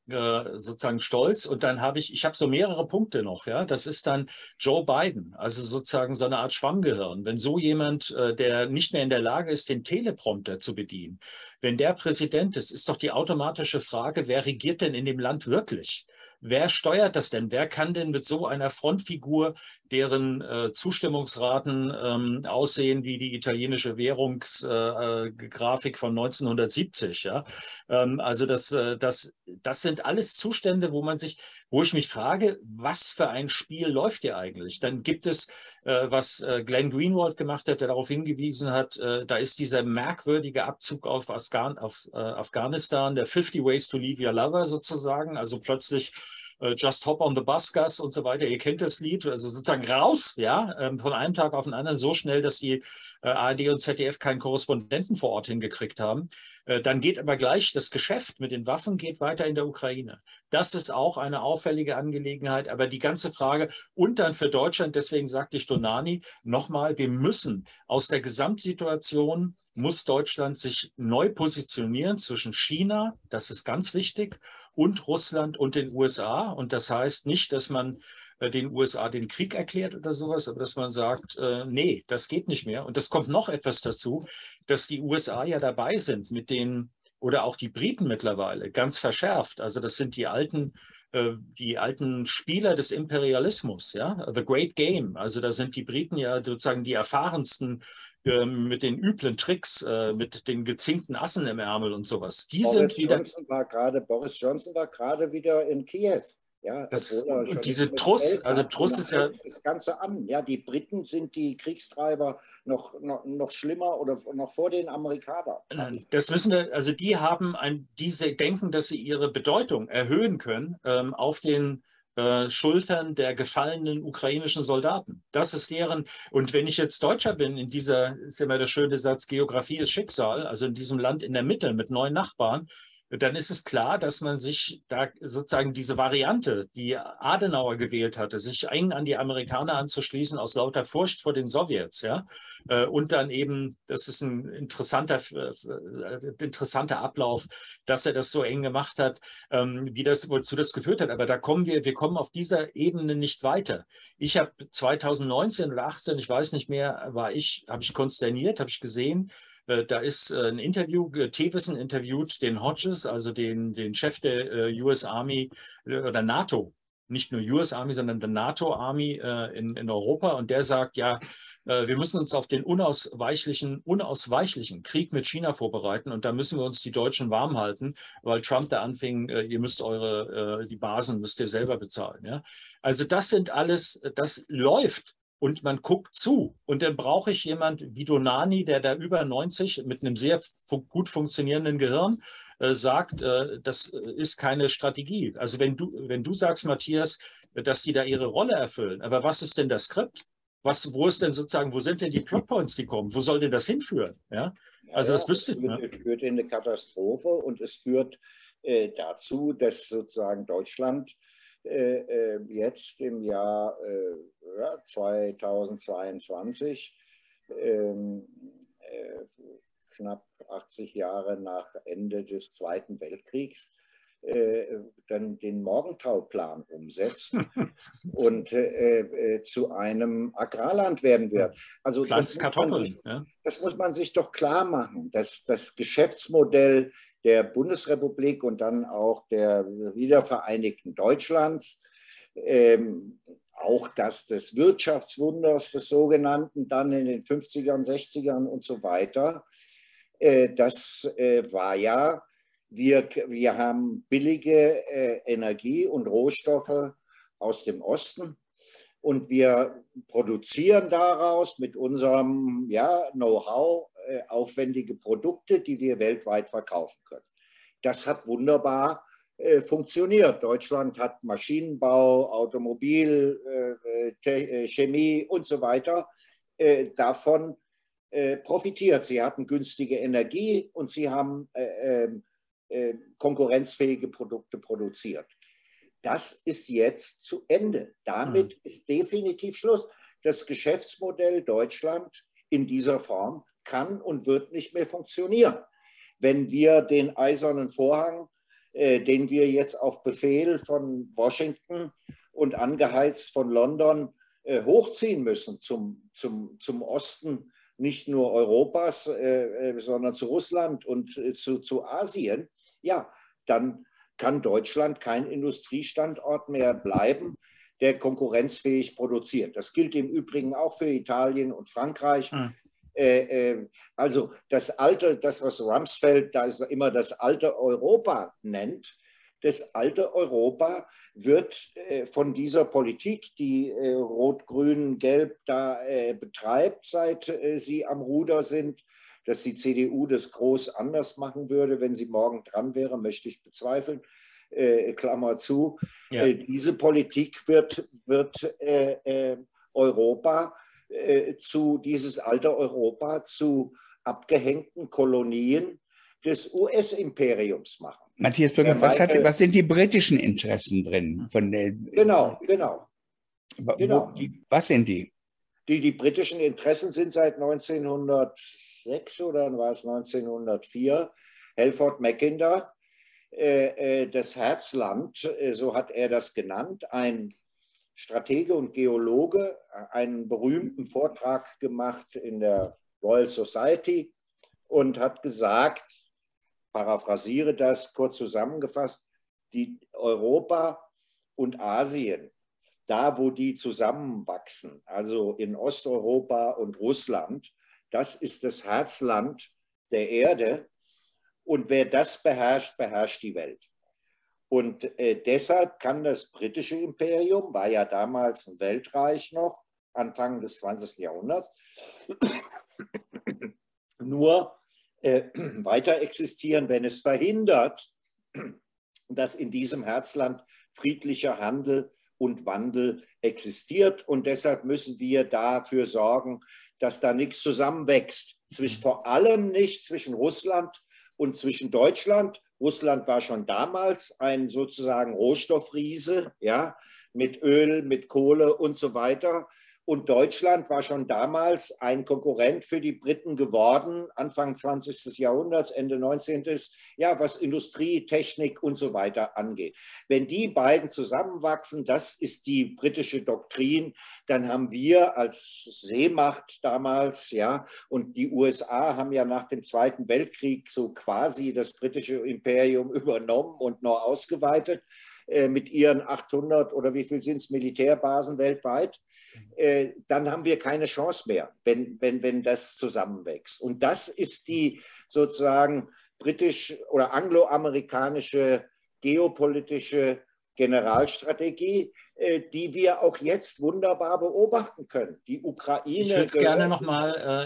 sozusagen stolz. Und dann habe ich habe so mehrere Punkte noch. Ja, das ist dann Joe Biden, also sozusagen so eine Art Schwammgehirn. Wenn so jemand, der nicht mehr in der Lage ist, den Teleprompter zu bedienen, wenn der Präsident ist, ist doch die automatische Frage, wer regiert denn in dem Land wirklich? Wer steuert das denn? Wer kann denn mit so einer Frontfigur, deren Zustimmungsraten aussehen wie die italienische Währungsgrafik von 1970? Ja? Also das sind alles Zustände, wo ich mich frage, was für ein Spiel läuft hier eigentlich? Dann gibt es, was Glenn Greenwald gemacht hat, der darauf hingewiesen hat, da ist dieser merkwürdige Abzug auf Afghanistan, der 50 Ways to Leave Your Lover sozusagen, also plötzlich Just Hop on the Bus, Gus und so weiter. Ihr kennt das Lied, also sozusagen raus, ja, von einem Tag auf den anderen so schnell, dass die ARD und ZDF keinen Korrespondenten vor Ort hingekriegt haben. Dann geht aber gleich das Geschäft mit den Waffen geht weiter in der Ukraine. Das ist auch eine auffällige Angelegenheit. Aber die ganze Frage und dann für Deutschland, deswegen sagte ich Donani, nochmal, wir müssen aus der Gesamtsituation, muss Deutschland sich neu positionieren zwischen China, das ist ganz wichtig, und Russland und den USA. Und das heißt nicht, dass man den USA den Krieg erklärt oder sowas, aber dass man sagt, nee, das geht nicht mehr. Und das kommt noch etwas dazu, dass die USA ja dabei sind mit den, oder auch die Briten mittlerweile, ganz verschärft. Also das sind die alten Spieler des Imperialismus, ja, The Great Game. Also da sind die Briten ja sozusagen die erfahrensten mit den üblen Tricks, mit den gezinkten Assen im Ärmel und sowas. Boris Johnson war gerade wieder in Kiew. Ja, und diese Truss, also Truss ist ja... Das Ganze an. Ja, die Briten sind die Kriegstreiber noch schlimmer oder noch vor den Amerikanern. Das müssen wir, also die haben diese denken, dass sie ihre Bedeutung erhöhen können auf den Schultern der gefallenen ukrainischen Soldaten. Das ist deren, und wenn ich jetzt Deutscher bin, in dieser, ist ja immer der schöne Satz, Geografie ist Schicksal, also in diesem Land in der Mitte mit 9 Nachbarn, dann ist es klar, dass man sich da sozusagen diese Variante, die Adenauer gewählt hatte, sich eng an die Amerikaner anzuschließen aus lauter Furcht vor den Sowjets, ja, und dann eben, das ist ein interessanter Ablauf, dass er das so eng gemacht hat, wozu das geführt hat. Aber wir kommen auf dieser Ebene nicht weiter. Ich habe 2019 oder 2018, ich weiß nicht mehr, habe ich konsterniert, habe ich gesehen, da ist ein Interview, Thewissen interviewt den Hodges, also den Chef der US Army oder NATO, nicht nur US Army, sondern der NATO Army in Europa. Und der sagt, ja, wir müssen uns auf den unausweichlichen Krieg mit China vorbereiten. Und da müssen wir uns die Deutschen warm halten, weil Trump da anfing, ihr müsst die Basen müsst ihr selber bezahlen. Ja? Also das sind alles, das läuft. Und man guckt zu. Und dann brauche ich jemanden wie Donani, der da über 90 mit einem sehr gut funktionierenden Gehirn sagt, das ist keine Strategie. Also wenn du sagst, Matthias, dass die da ihre Rolle erfüllen, aber was ist denn das Skript? Wo ist denn sozusagen, wo sind denn die Plotpoints, die kommen? Wo soll denn das hinführen? Ja? Also das wüsste ich. Es führt in eine Katastrophe und es führt dazu, dass sozusagen Deutschland jetzt im Jahr 2022, knapp 80 Jahre nach Ende des Zweiten Weltkriegs, dann den Morgenthau-Plan umsetzt und zu einem Agrarland werden wird. Also das muss man sich doch klar machen, dass das Geschäftsmodell der Bundesrepublik und dann auch der wiedervereinigten Deutschlands, auch das des Wirtschaftswunders des sogenannten, dann in den 50ern, 60ern und so weiter, das war ja, wir haben billige Energie und Rohstoffe aus dem Osten und wir produzieren daraus mit unserem Know-how aufwendige Produkte, die wir weltweit verkaufen können. Das hat wunderbar funktioniert. Deutschland hat Maschinenbau, Automobil, Chemie und so weiter davon profitiert. Sie hatten günstige Energie und sie haben konkurrenzfähige Produkte produziert. Das ist jetzt zu Ende. Damit ist definitiv Schluss. Das Geschäftsmodell Deutschland in dieser Form kann und wird nicht mehr funktionieren. Wenn wir den eisernen Vorhang den wir jetzt auf Befehl von Washington und angeheizt von London hochziehen müssen zum Osten, nicht nur Europas, sondern zu Russland und zu Asien, ja, dann kann Deutschland kein Industriestandort mehr bleiben, der konkurrenzfähig produziert. Das gilt im Übrigen auch für Italien und Frankreich. Also das was Rumsfeld da immer das alte Europa nennt, das alte Europa wird von dieser Politik, die Rot-Grün-Gelb da betreibt, seit sie am Ruder sind, dass die CDU das groß anders machen würde, wenn sie morgen dran wäre, möchte ich bezweifeln. Klammer zu. Ja. Diese Politik wird Europa dieses alte Europa zu abgehängten Kolonien des US-Imperiums machen. Matthias Bürger, was sind die britischen Interessen drin? Genau. Was sind die? Die britischen Interessen sind seit 1906 oder dann war es 1904, Halford Mackinder, das Herzland, so hat er das genannt, ein Stratege und Geologe, einen berühmten Vortrag gemacht in der Royal Society und hat gesagt, paraphrasiere das kurz zusammengefasst, die Europa und Asien, da wo die zusammenwachsen, also in Osteuropa und Russland, das ist das Herzland der Erde. Und wer das beherrscht, beherrscht die Welt. Und deshalb kann das britische Imperium, war ja damals ein Weltreich noch, Anfang des 20. Jahrhunderts, nur weiter existieren, wenn es verhindert, dass in diesem Herzland friedlicher Handel und Wandel existiert. Und deshalb müssen wir dafür sorgen, dass da nichts zusammenwächst. Vor allem nicht zwischen Russland und zwischen Deutschland. Russland war schon damals ein sozusagen Rohstoffriese, ja, mit Öl, mit Kohle und so weiter. Und Deutschland war schon damals ein Konkurrent für die Briten geworden, Anfang 20. Jahrhunderts, Ende 19. Ja, was Industrie, Technik und so weiter angeht. Wenn die beiden zusammenwachsen, das ist die britische Doktrin, dann haben wir als Seemacht damals, ja, und die USA haben ja nach dem Zweiten Weltkrieg so quasi das britische Imperium übernommen und noch ausgeweitet mit ihren 800 oder wie viel sind es Militärbasen weltweit. Dann haben wir keine Chance mehr, wenn das zusammenwächst. Und das ist die sozusagen britisch- oder angloamerikanische geopolitische Generalstrategie, die wir auch jetzt wunderbar beobachten können. Die Ukraine. Ich würde es gerne nochmal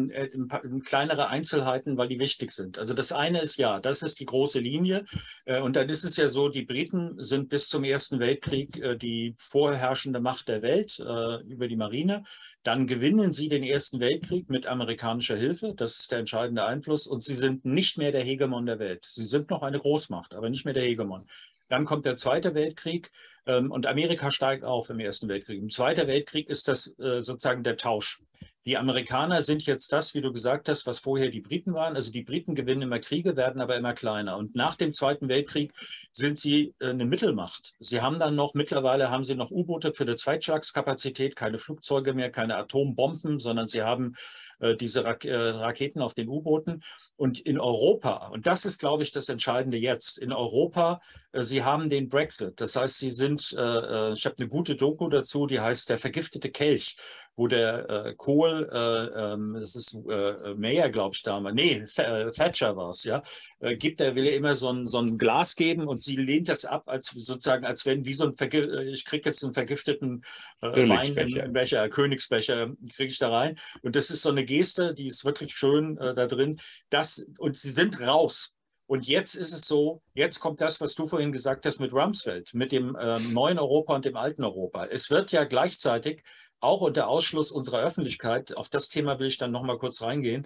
in kleinere Einzelheiten, weil die wichtig sind. Also das eine ist ja, das ist die große Linie. Und dann ist es ja so, die Briten sind bis zum Ersten Weltkrieg die vorherrschende Macht der Welt über die Marine. Dann gewinnen sie den Ersten Weltkrieg mit amerikanischer Hilfe. Das ist der entscheidende Einfluss. Und sie sind nicht mehr der Hegemon der Welt. Sie sind noch eine Großmacht, aber nicht mehr der Hegemon. Dann kommt der Zweite Weltkrieg und Amerika steigt auf im Ersten Weltkrieg. Im Zweiten Weltkrieg ist das sozusagen der Tausch. Die Amerikaner sind jetzt das, wie du gesagt hast, was vorher die Briten waren. Also die Briten gewinnen immer Kriege, werden aber immer kleiner. Und nach dem Zweiten Weltkrieg sind sie eine Mittelmacht. Sie haben dann noch, mittlerweile haben sie noch U-Boote für eine Zweitschlagskapazität, keine Flugzeuge mehr, keine Atombomben, sondern sie haben diese Raketen auf den U-Booten. Und in Europa, und das ist, glaube ich, das Entscheidende jetzt, in Europa, sie haben den Brexit. Das heißt, sie sind, ich habe eine gute Doku dazu, die heißt Der vergiftete Kelch, wo der Kohl, das ist Mayer, glaube ich, damals, nee, Thatcher war es, ja, will er immer so ein Glas geben und sie lehnt das ab, als sozusagen, als wenn, wie so ein ich kriege jetzt einen vergifteten Wein im Becher, Königsbecher, kriege ich da rein. Und das ist so eine Geste, die ist wirklich schön da drin. Und sie sind raus. Und jetzt ist es so, jetzt kommt das, was du vorhin gesagt hast mit Rumsfeld, mit dem neuen Europa und dem alten Europa. Es wird ja gleichzeitig auch unter Ausschluss unserer Öffentlichkeit, auf das Thema will ich dann noch mal kurz reingehen,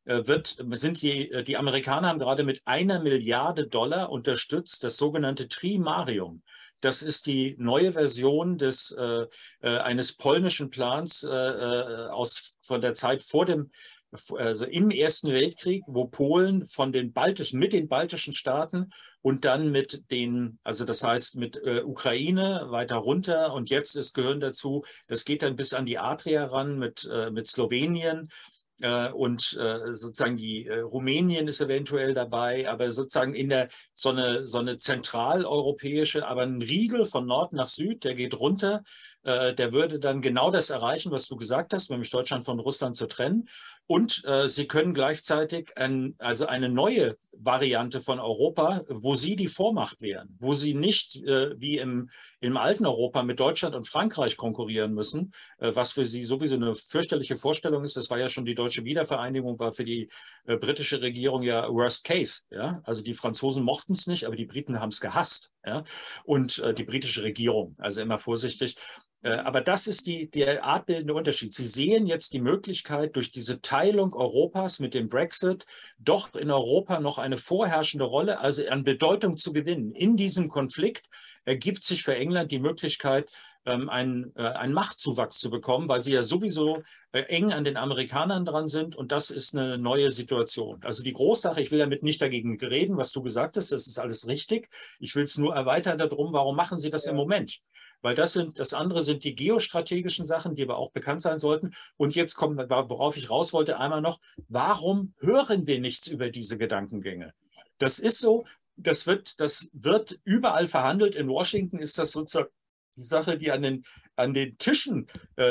die Amerikaner haben gerade mit $1 Milliarde unterstützt, das sogenannte Trimarium. Das ist die neue Version eines polnischen Plans von der Zeit vor dem also im Ersten Weltkrieg, wo Polen mit den baltischen Staaten und dann mit den, also das heißt mit Ukraine weiter runter und jetzt gehören dazu, das geht dann bis an die Adria ran mit Slowenien. Und sozusagen Rumänien ist eventuell dabei, aber sozusagen so eine zentraleuropäische, aber ein Riegel von Nord nach Süd, der geht runter, der würde dann genau das erreichen, was du gesagt hast, nämlich Deutschland von Russland zu trennen. Und sie können gleichzeitig also eine neue Variante von Europa, wo sie die Vormacht wären, wo sie nicht wie im alten Europa mit Deutschland und Frankreich konkurrieren müssen, was für sie sowieso eine fürchterliche Vorstellung ist. Das war ja schon die deutsche Wiedervereinigung, war für die britische Regierung ja Worst Case. Ja? Also die Franzosen mochten es nicht, aber die Briten haben es gehasst. Ja? Und die britische Regierung, also immer vorsichtig. Aber das ist der artbildende Unterschied. Sie sehen jetzt die Möglichkeit, durch diese Teilung Europas mit dem Brexit doch in Europa noch eine vorherrschende Rolle, also an Bedeutung zu gewinnen. In diesem Konflikt ergibt sich für England die Möglichkeit, einen Machtzuwachs zu bekommen, weil sie ja sowieso eng an den Amerikanern dran sind und das ist eine neue Situation. Also die Großsache, ich will damit nicht dagegen reden, was du gesagt hast, das ist alles richtig. Ich will es nur erweitern darum, warum machen sie das im Moment? Weil das andere sind die geostrategischen Sachen, die aber auch bekannt sein sollten. Und jetzt kommt, worauf ich raus wollte, einmal noch, warum hören wir nichts über diese Gedankengänge? Das ist so, das wird überall verhandelt. In Washington ist das sozusagen die Sache, die an den Tischen,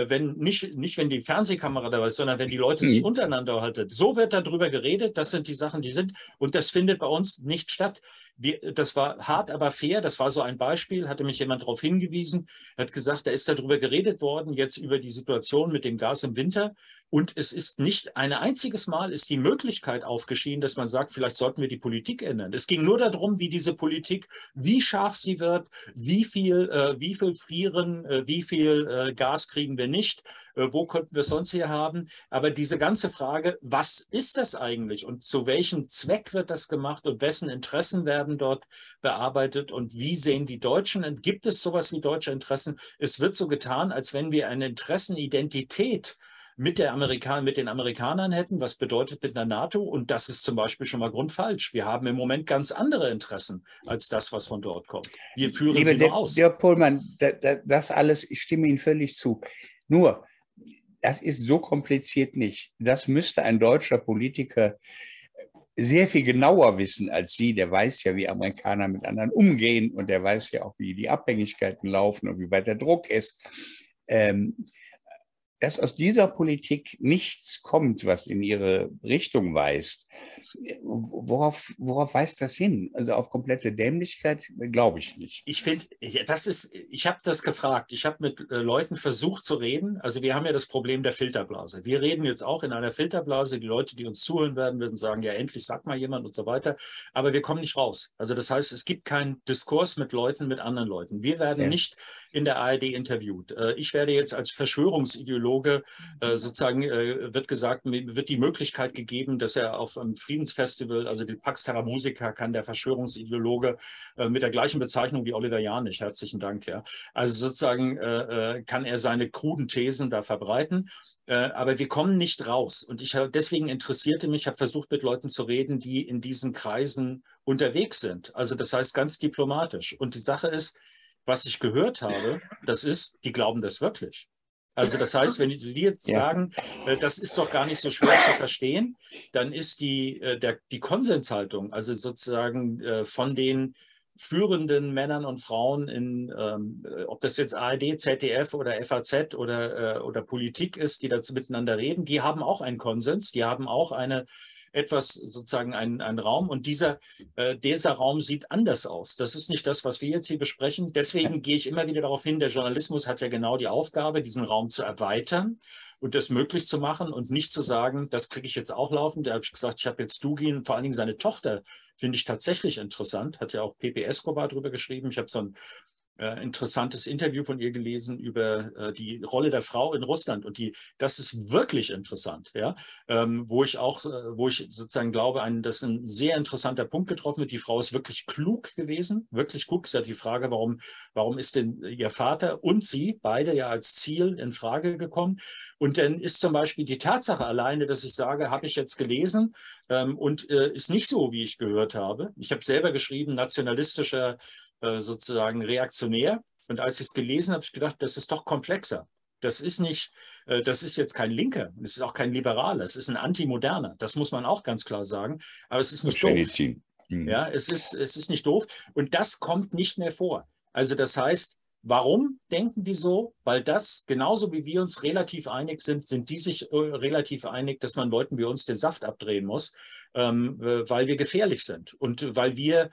nicht wenn die Fernsehkamera da ist, sondern wenn die Leute sich untereinander halten. So wird darüber geredet, das sind die Sachen, die sind. Und das findet bei uns nicht statt. Das war hart, aber fair. Das war so ein Beispiel, hatte mich jemand darauf hingewiesen, hat gesagt, da ist darüber geredet worden, jetzt über die Situation mit dem Gas im Winter. Und es ist nicht ein einziges Mal ist die Möglichkeit aufgeschieden, dass man sagt, vielleicht sollten wir die Politik ändern. Es ging nur darum, wie diese Politik, wie scharf sie wird, wie viel frieren, wie viel Gas kriegen wir nicht, wo könnten wir es sonst hier haben. Aber diese ganze Frage, was ist das eigentlich und zu welchem Zweck wird das gemacht und wessen Interessen werden dort bearbeitet und wie sehen die Deutschen, gibt es sowas wie deutsche Interessen? Es wird so getan, als wenn wir eine Interessenidentität mit den Amerikanern hätten, was bedeutet mit der NATO? Und das ist zum Beispiel schon mal grundfalsch. Wir haben im Moment ganz andere Interessen als das, was von dort kommt. Wir führen sie nur aus. Dirk Pohlmann, das alles, ich stimme Ihnen völlig zu. Nur, das ist so kompliziert nicht. Das müsste ein deutscher Politiker sehr viel genauer wissen als Sie. Der weiß ja, wie Amerikaner mit anderen umgehen und der weiß ja auch, wie die Abhängigkeiten laufen und wie weit der Druck ist. Dass aus dieser Politik nichts kommt, was in ihre Richtung weist. Worauf weist das hin? Also auf komplette Dämlichkeit glaube ich nicht. Ich finde, ich habe das gefragt. Ich habe mit Leuten versucht zu reden. Also wir haben ja das Problem der Filterblase. Wir reden jetzt auch in einer Filterblase. Die Leute, die uns zuhören werden, würden sagen, ja endlich sagt mal jemand und so weiter. Aber wir kommen nicht raus. Also das heißt, es gibt keinen Diskurs mit anderen Leuten. Wir werden nicht in der ARD interviewt. Ich werde jetzt als Verschwörungsideologe sozusagen wird gesagt, mir wird die Möglichkeit gegeben, dass er auf einem Friedensfestival, also die Pax Terra Musica, kann der Verschwörungsideologe mit der gleichen Bezeichnung wie Oliver Janich, herzlichen Dank, ja. Also sozusagen kann er seine kruden Thesen da verbreiten, aber wir kommen nicht raus. Und deswegen interessierte mich, habe versucht, mit Leuten zu reden, die in diesen Kreisen unterwegs sind. Also das heißt ganz diplomatisch. Und die Sache ist, was ich gehört habe, das ist, die glauben das wirklich. Also das heißt, wenn die jetzt sagen, das ist doch gar nicht so schwer zu verstehen, dann ist die Konsenshaltung, also sozusagen von den führenden Männern und Frauen ob das jetzt ARD, ZDF oder FAZ oder Politik ist, die dazu miteinander reden, die haben auch einen Konsens, die haben auch sozusagen einen Raum und dieser Raum sieht anders aus. Das ist nicht das, was wir jetzt hier besprechen. Deswegen gehe ich immer wieder darauf hin, der Journalismus hat ja genau die Aufgabe, diesen Raum zu erweitern und das möglich zu machen und nicht zu sagen, das kriege ich jetzt auch laufend. Da habe ich gesagt, ich habe jetzt Dugin, vor allen Dingen seine Tochter, finde ich tatsächlich interessant, hat ja auch Pepe Escobar drüber geschrieben. Ich habe so ein interessantes Interview von ihr gelesen über die Rolle der Frau in Russland. Und das ist wirklich interessant, ja? Wo ich sozusagen glaube, das ist ein sehr interessanter Punkt getroffen wird. Die Frau ist wirklich klug gewesen, wirklich klug. Sie hat die Frage, warum ist denn ihr Vater und sie beide ja als Ziel in Frage gekommen? Und dann ist zum Beispiel die Tatsache alleine, dass ich sage, habe ich jetzt gelesen und ist nicht so, wie ich gehört habe. Ich habe selber geschrieben, nationalistischer sozusagen reaktionär. Und als ich es gelesen habe, habe ich gedacht, das ist doch komplexer. Das ist nicht, das ist jetzt kein Linker, es ist auch kein Liberaler, es ist ein Antimoderner. Das muss man auch ganz klar sagen. Aber es ist nicht doof. Ja, es ist nicht doof. Und das kommt nicht mehr vor. Also das heißt, warum denken die so? Weil das, genauso wie wir uns relativ einig sind, sind die sich relativ einig, dass man Leuten wie uns den Saft abdrehen muss, weil wir gefährlich sind und weil wir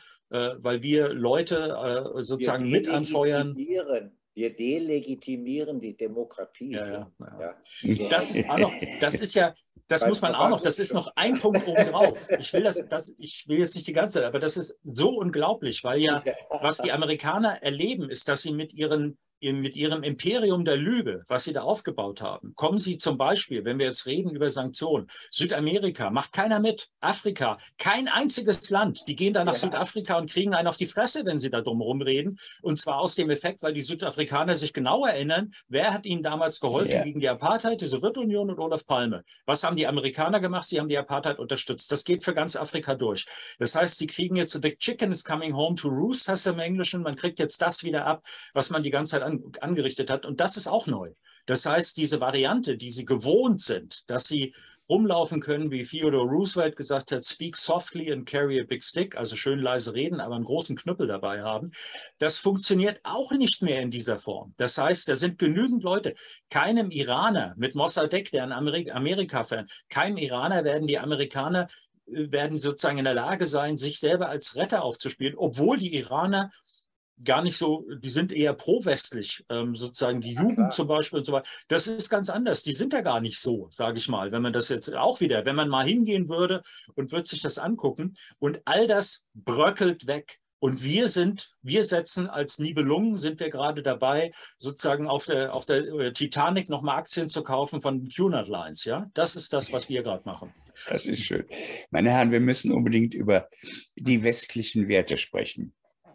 Leute sozusagen mit anfeuern. Wir delegitimieren die Demokratie. Ja. Das ist auch noch, das muss man auch noch, das ist noch ein Punkt obendrauf. Ich will jetzt nicht die ganze Zeit, aber das ist so unglaublich, weil ja, was die Amerikaner erleben, ist, dass sie mit ihrem Imperium der Lüge, was sie da aufgebaut haben, kommen sie zum Beispiel, wenn wir jetzt reden über Sanktionen, Südamerika, macht keiner mit, Afrika, kein einziges Land, die gehen da nach Südafrika und kriegen einen auf die Fresse, wenn sie da drum rumreden, und zwar aus dem Effekt, weil die Südafrikaner sich genau erinnern, wer hat ihnen damals geholfen gegen die Apartheid, die Sowjetunion und Olaf Palme. Was haben die Amerikaner gemacht? Sie haben die Apartheid unterstützt. Das geht für ganz Afrika durch. Das heißt, sie kriegen jetzt, the chicken is coming home to roost, heißt es im Englischen, man kriegt jetzt das wieder ab, was man die ganze Zeit angerichtet hat. Und das ist auch neu. Das heißt, diese Variante, die sie gewohnt sind, dass sie rumlaufen können, wie Theodore Roosevelt gesagt hat, speak softly and carry a big stick, also schön leise reden, aber einen großen Knüppel dabei haben, das funktioniert auch nicht mehr in dieser Form. Das heißt, da sind genügend Leute, keinem Iraner mit Mossadegh, der ein Amerika-Fan, keinem Iraner werden die Amerikaner sozusagen in der Lage sein, sich selber als Retter aufzuspielen, obwohl die Iraner gar nicht so, die sind eher pro-westlich, sozusagen die Jugend zum Beispiel und so weiter. Das ist ganz anders. Die sind da gar nicht so, sage ich mal. Wenn man das jetzt auch wieder, wenn man mal hingehen würde und würde sich das angucken und all das bröckelt weg. Und wir setzen als Nibelungen, sind wir gerade dabei, sozusagen auf der Titanic nochmal Aktien zu kaufen von Cunard Lines. Ja? Das ist das, was wir gerade machen. Das ist schön. Meine Herren, wir müssen unbedingt über die westlichen Werte sprechen.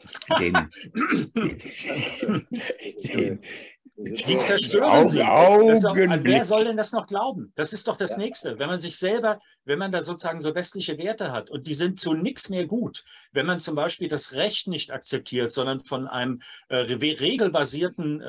Sie zerstören sie. Wer soll denn das noch glauben? Das ist doch das Nächste. Wenn man da sozusagen so westliche Werte hat und die sind zu nichts mehr gut, wenn man zum Beispiel das Recht nicht akzeptiert, sondern von einem regelbasierten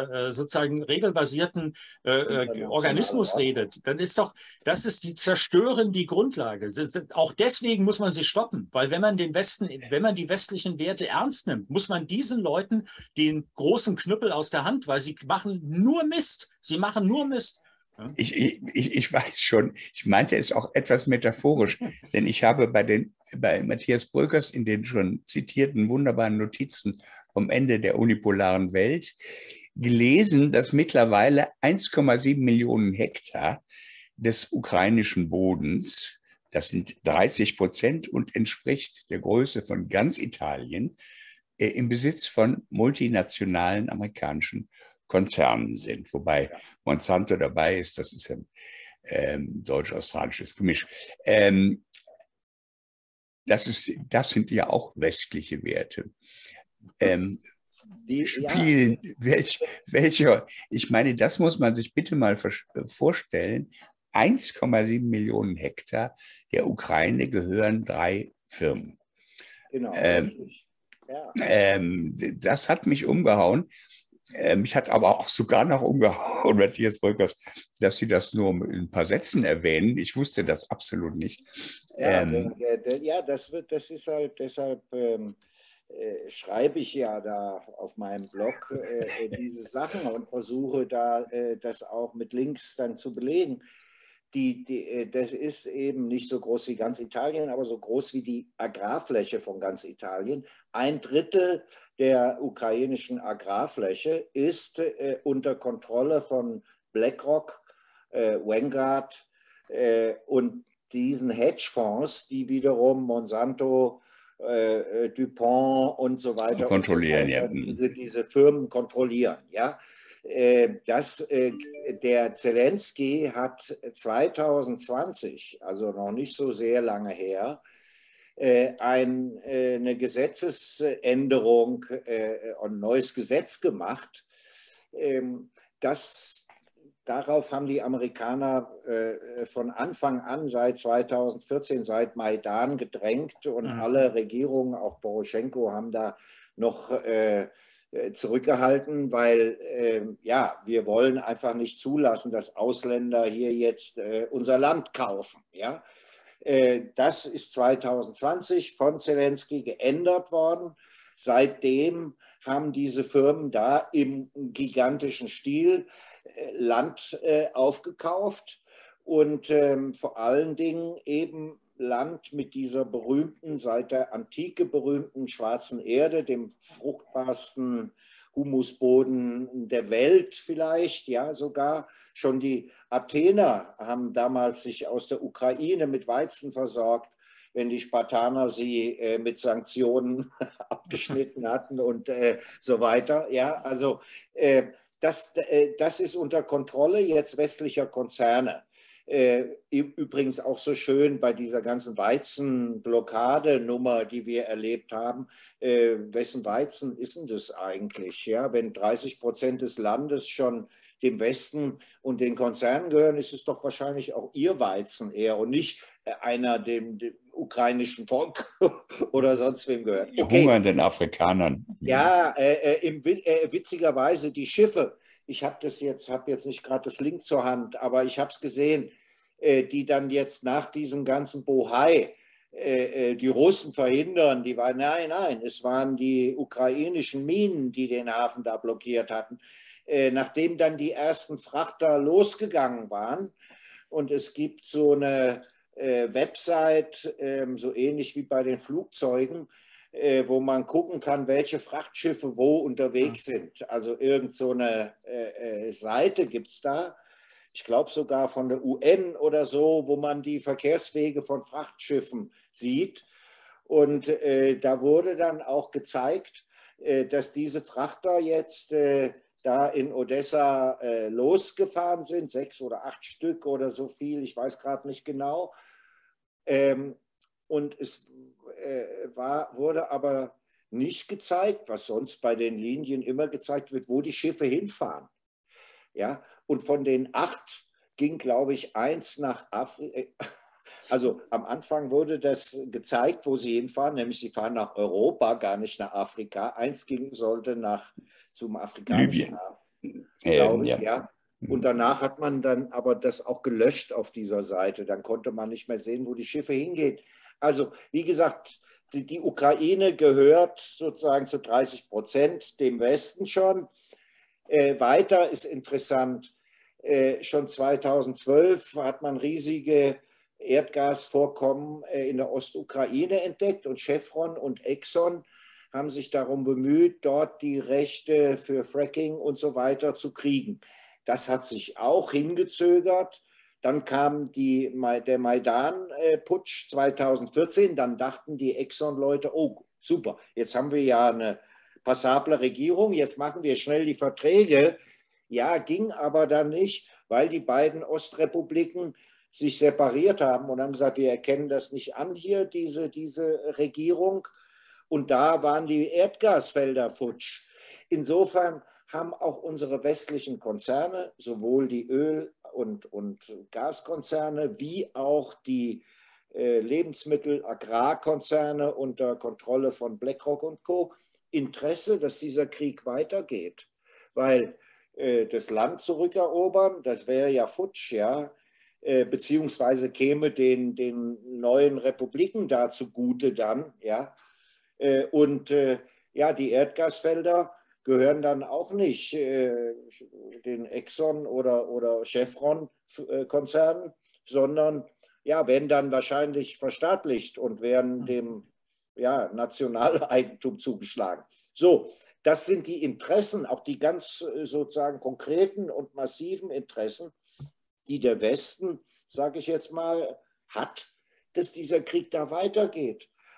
Organismus redet, dann ist doch, die zerstören die Grundlage. Auch deswegen muss man sie stoppen, weil wenn man die westlichen Werte ernst nimmt, muss man diesen Leuten den großen Knüppel aus der Hand, weil sie machen nur Mist. Sie machen nur Mist. Ich weiß schon, ich meinte es auch etwas metaphorisch, denn ich habe bei Matthias Bröckers in den schon zitierten wunderbaren Notizen vom Ende der unipolaren Welt gelesen, dass mittlerweile 1,7 Millionen Hektar des ukrainischen Bodens, das sind 30% und entspricht der Größe von ganz Italien, im Besitz von multinationalen amerikanischen Konzernen sind, wobei Monsanto dabei ist, das ist ein deutsch-australisches Gemisch. Das sind ja auch westliche Werte. Ich meine, das muss man sich bitte mal vorstellen, 1,7 Millionen Hektar der Ukraine gehören 3 Firmen. Genau. Das hat mich umgehauen. Mich hat aber auch sogar noch umgehauen, Matthias Bröckers, dass Sie das nur in ein paar Sätzen erwähnen. Ich wusste das absolut nicht. Das ist halt, deshalb schreibe ich ja da auf meinem Blog diese Sachen und versuche da das auch mit Links dann zu belegen. Das ist eben nicht so groß wie ganz Italien, aber so groß wie die Agrarfläche von ganz Italien. 1/3 der ukrainischen Agrarfläche ist unter Kontrolle von BlackRock, Vanguard und diesen Hedgefonds, die wiederum Monsanto DuPont und so weiter. Kontrollieren, und so weiter, ja. diese Firmen kontrollieren. Ja? Der Zelensky hat 2020, also noch nicht so sehr lange her, eine Gesetzesänderung, ein neues Gesetz gemacht. Darauf haben die Amerikaner von Anfang an seit 2014, seit Maidan gedrängt und alle Regierungen, auch Poroschenko, haben da noch zurückgehalten, weil ja, wir wollen einfach nicht zulassen, dass Ausländer hier jetzt unser Land kaufen. Ja? Das ist 2020 von Zelensky geändert worden. Seitdem haben diese Firmen da im gigantischen Stil Land aufgekauft und vor allen Dingen eben Land mit dieser berühmten, seit der Antike berühmten schwarzen Erde, dem fruchtbarsten Humusboden der Welt vielleicht, ja sogar. Schon die Athener haben damals sich aus der Ukraine mit Weizen versorgt, wenn die Spartaner sie mit Sanktionen abgeschnitten hatten und so weiter. Ja, also das ist unter Kontrolle jetzt westlicher Konzerne. Übrigens auch so schön bei dieser ganzen Weizenblockade-Nummer, die wir erlebt haben. Wessen Weizen ist denn das eigentlich? Ja, wenn 30% des Landes schon dem Westen und den Konzernen gehören, ist es doch wahrscheinlich auch ihr Weizen eher und nicht einer dem ukrainischen Volk oder sonst wem gehört. Okay. Hungernden Afrikanern. Ja, witzigerweise die Schiffe. Ich habe jetzt nicht gerade das Link zur Hand, aber ich habe es gesehen, die dann jetzt nach diesem ganzen Bohai die Russen verhindern. Nein, es waren die ukrainischen Minen, die den Hafen da blockiert hatten. Nachdem dann die ersten Frachter losgegangen waren und es gibt so eine Website, so ähnlich wie bei den Flugzeugen, wo man gucken kann, welche Frachtschiffe wo unterwegs sind. Also irgend so eine Seite gibt es da, ich glaube sogar von der UN oder so, wo man die Verkehrswege von Frachtschiffen sieht. Und da wurde dann auch gezeigt, dass diese Frachter jetzt da in Odessa losgefahren sind, 6 oder 8 Stück oder so viel, ich weiß gerade nicht genau. Und es wurde aber nicht gezeigt, was sonst bei den Linien immer gezeigt wird, wo die Schiffe hinfahren. Ja? Und von den 8 ging, glaube ich, 1 nach Afrika. Also am Anfang wurde das gezeigt, wo sie hinfahren, nämlich sie fahren nach Europa, gar nicht nach Afrika. 1 sollte zum afrikanischen Hafen, glaube ich, ja. Und danach hat man dann aber das auch gelöscht auf dieser Seite. Dann konnte man nicht mehr sehen, wo die Schiffe hingehen. Also wie gesagt, die Ukraine gehört sozusagen zu 30% dem Westen schon. Weiter ist interessant, schon 2012 hat man riesige Erdgasvorkommen in der Ostukraine entdeckt und Chevron und Exxon haben sich darum bemüht, dort die Rechte für Fracking und so weiter zu kriegen. Das hat sich auch hingezögert. Dann kam der Maidan-Putsch 2014. Dann dachten die Exxon-Leute, oh super, jetzt haben wir ja eine passable Regierung, jetzt machen wir schnell die Verträge. Ja, ging aber dann nicht, weil die beiden Ostrepubliken sich separiert haben und haben gesagt, wir erkennen das nicht an hier, diese Regierung. Und da waren die Erdgasfelder futsch. Insofern haben auch unsere westlichen Konzerne, sowohl die Öl- und Gaskonzerne wie auch die Lebensmittel-Agrarkonzerne unter Kontrolle von BlackRock und Co. Interesse, dass dieser Krieg weitergeht. Weil das Land zurückerobern, das wäre ja futsch, ja, beziehungsweise käme den neuen Republiken da zugute dann, ja. Und ja, die Erdgasfelder gehören dann auch nicht den Exxon oder Chevron-Konzernen, sondern ja, werden dann wahrscheinlich verstaatlicht und werden dem Nationaleigentum zugeschlagen. So, das sind die Interessen, auch die ganz sozusagen konkreten und massiven Interessen, die der Westen, sage ich jetzt mal, hat, dass dieser Krieg da weitergeht.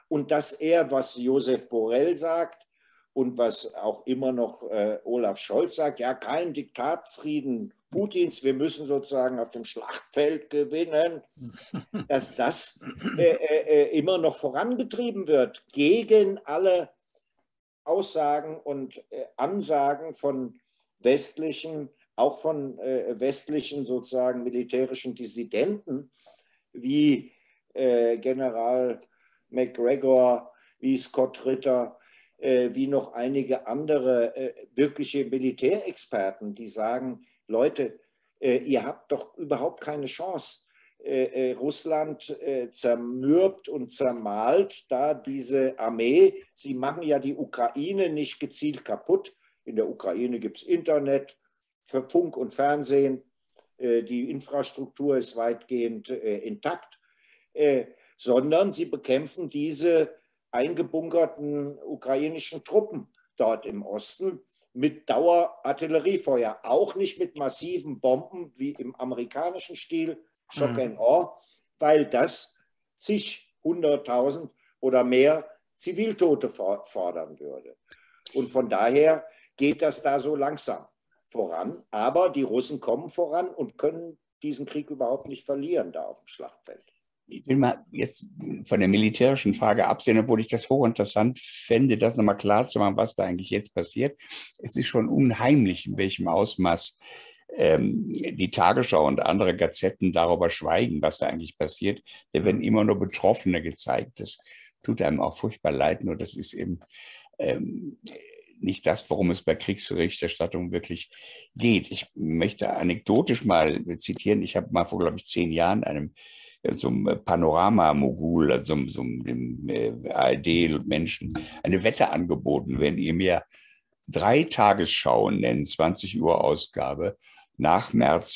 und dass er, was Josep Borrell sagt und was auch immer noch Olaf Scholz sagt, ja, kein Diktatfrieden Putins, wir müssen sozusagen auf dem Schlachtfeld gewinnen, dass das immer noch vorangetrieben wird gegen alle Aussagen und Ansagen von westlichen, auch von westlichen sozusagen militärischen Dissidenten wie General McGregor, wie Scott Ritter, wie noch einige andere wirkliche Militärexperten, die sagen, Leute, ihr habt doch überhaupt keine Chance. Russland zermürbt und zermalt da diese Armee. Sie machen ja die Ukraine nicht gezielt kaputt. In der Ukraine gibt es Internet, für Funk und Fernsehen. Die Infrastruktur ist weitgehend intakt. Sondern sie bekämpfen diese eingebunkerten ukrainischen Truppen dort im Osten mit Dauerartilleriefeuer, auch nicht mit massiven Bomben wie im amerikanischen Stil, Shock and Awe, weil das sich 100.000 oder mehr Ziviltote fordern würde. Und von daher geht das da so langsam voran. Aber die Russen kommen voran und können diesen Krieg überhaupt nicht verlieren da auf dem Schlachtfeld. Ich will mal jetzt von der militärischen Frage absehen, obwohl ich das hochinteressant fände, das nochmal klar zu machen, was da eigentlich jetzt passiert. Es ist schon unheimlich, in welchem Ausmaß die Tagesschau und andere Gazetten darüber schweigen, was da eigentlich passiert. Da werden immer nur Betroffene gezeigt. Das tut einem auch furchtbar leid, nur das ist eben nicht das, worum es bei Kriegsberichterstattung wirklich geht. Ich möchte anekdotisch mal zitieren. Ich habe mal vor, glaube ich, 10 Jahren so einem Panorama-Mogul, also so einem ARD-Menschen, eine Wette angeboten, wenn ihr mir 3 Tagesschauen nennen, 20 Uhr Ausgabe, nach März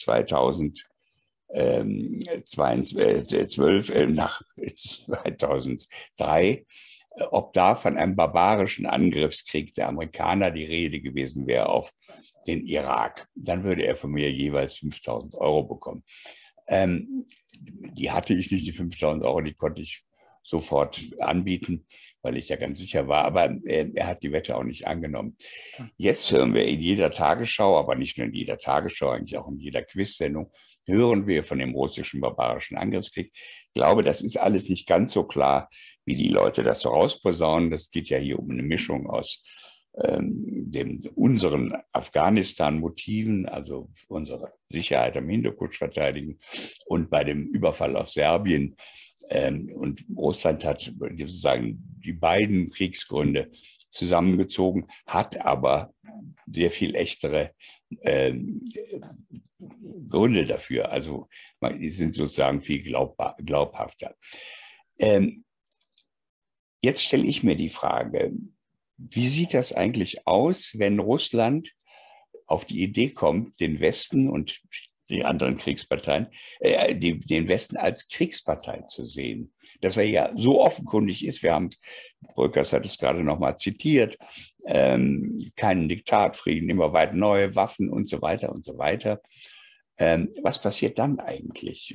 2003, ob da von einem barbarischen Angriffskrieg der Amerikaner die Rede gewesen wäre auf den Irak. Dann würde er von mir jeweils 5.000 Euro bekommen. Die hatte ich nicht, die 5.000 Euro, die konnte ich sofort anbieten, weil ich ja ganz sicher war. Aber er hat die Wette auch nicht angenommen. Jetzt hören wir in jeder Tagesschau, aber nicht nur in jeder Tagesschau, eigentlich auch in jeder Quizsendung, hören wir von dem russischen barbarischen Angriffskrieg. Ich glaube, das ist alles nicht ganz so klar, wie die Leute das so rausposaunen. Das geht ja hier um eine Mischung aus unseren Afghanistan-Motiven, also unsere Sicherheit am Hindukusch verteidigen und bei dem Überfall auf Serbien. Und Russland hat sozusagen die beiden Kriegsgründe zusammengezogen, hat aber sehr viel echtere Gründe dafür. Also die sind sozusagen viel glaubhafter. Jetzt stelle ich mir die Frage, wie sieht das eigentlich aus, wenn Russland auf die Idee kommt, den Westen und die anderen Kriegsparteien, den Westen als Kriegspartei zu sehen? Dass er ja so offenkundig ist, Bröckers hat es gerade nochmal zitiert, keinen Diktatfrieden, immer weit neue Waffen und so weiter und so weiter. Was passiert dann eigentlich?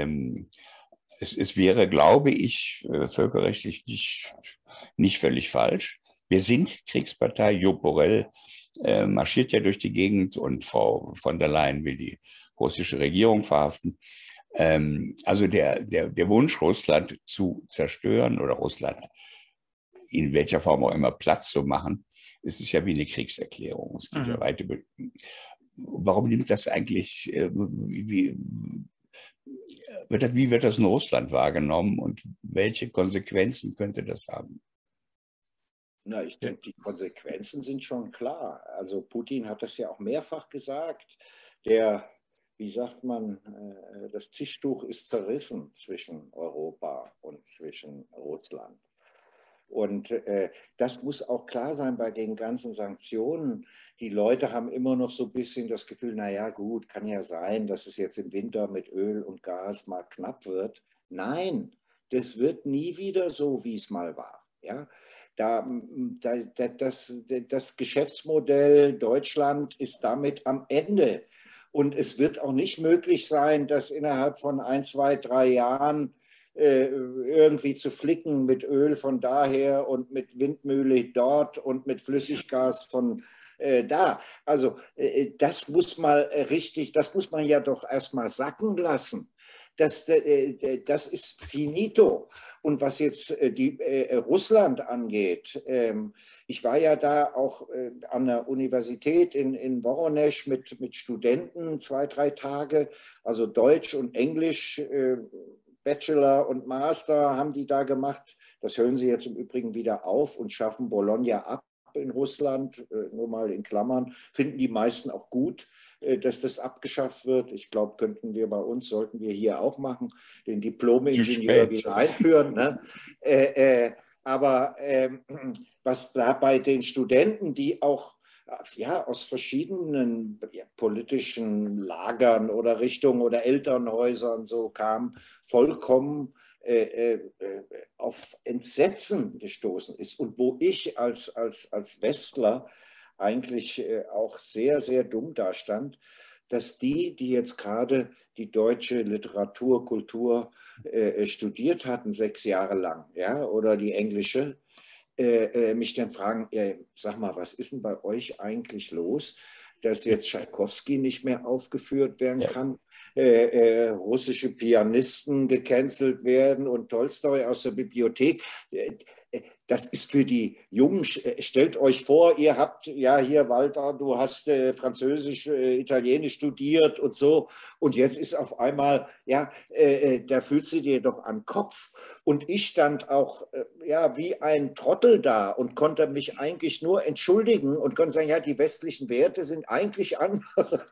Es wäre, glaube ich, völkerrechtlich nicht völlig falsch. Wir sind Kriegspartei. Josep Borrell marschiert ja durch die Gegend und Frau von der Leyen will die russische Regierung verhaften. Also der Wunsch, Russland zu zerstören oder Russland in welcher Form auch immer Platz zu machen, es ist ja wie eine Kriegserklärung. Es geht ja weit über. Warum nimmt das eigentlich, wie wird das in Russland wahrgenommen und welche Konsequenzen könnte das haben? Na, ich denke, die Konsequenzen sind schon klar. Also Putin hat das ja auch mehrfach gesagt. Wie sagt man, das Tischtuch ist zerrissen zwischen Europa und zwischen Russland. Und das muss auch klar sein bei den ganzen Sanktionen. Die Leute haben immer noch so ein bisschen das Gefühl, naja gut, kann ja sein, dass es jetzt im Winter mit Öl und Gas mal knapp wird. Nein, das wird nie wieder so, wie es mal war. Ja? Das Geschäftsmodell Deutschland ist damit am Ende. Und es wird auch nicht möglich sein, dass innerhalb von 1, 2, 3 Jahren irgendwie zu flicken mit Öl von daher und mit Windmühle dort und mit Flüssiggas von da. Also das muss das muss man ja doch erstmal sacken lassen. Das ist finito. Und was jetzt Russland angeht, ich war ja da auch an der Universität in Woronesch mit Studenten 2, 3 Tage, also Deutsch und Englisch, Bachelor und Master haben die da gemacht. Das hören sie jetzt im Übrigen wieder auf und schaffen Bologna ab in Russland, nur mal in Klammern, finden die meisten auch gut, dass das abgeschafft wird. Ich glaube, sollten wir hier auch machen, den Diplom-Ingenieur wieder einführen. Ne? Aber was da bei den Studenten, die auch aus verschiedenen politischen Lagern oder Richtungen oder Elternhäusern so kamen, vollkommen auf Entsetzen gestoßen ist und wo ich als Westler eigentlich auch sehr, sehr dumm dastand, dass die jetzt gerade die deutsche Literatur, Kultur studiert hatten, 6 Jahre lang, ja, oder die englische, mich dann fragen, sag mal, was ist denn bei euch eigentlich los, dass jetzt Tschaikowski nicht mehr aufgeführt werden kann, russische Pianisten gecancelt werden und Tolstoi aus der Bibliothek. Das ist für die Jungen, stellt euch vor, ihr habt, ja hier Walter, du hast Französisch, Italienisch studiert und so und jetzt ist auf einmal, da fühlst du dir doch an den Kopf. Und ich stand auch wie ein Trottel da und konnte mich eigentlich nur entschuldigen und konnte sagen, ja, die westlichen Werte sind eigentlich andere.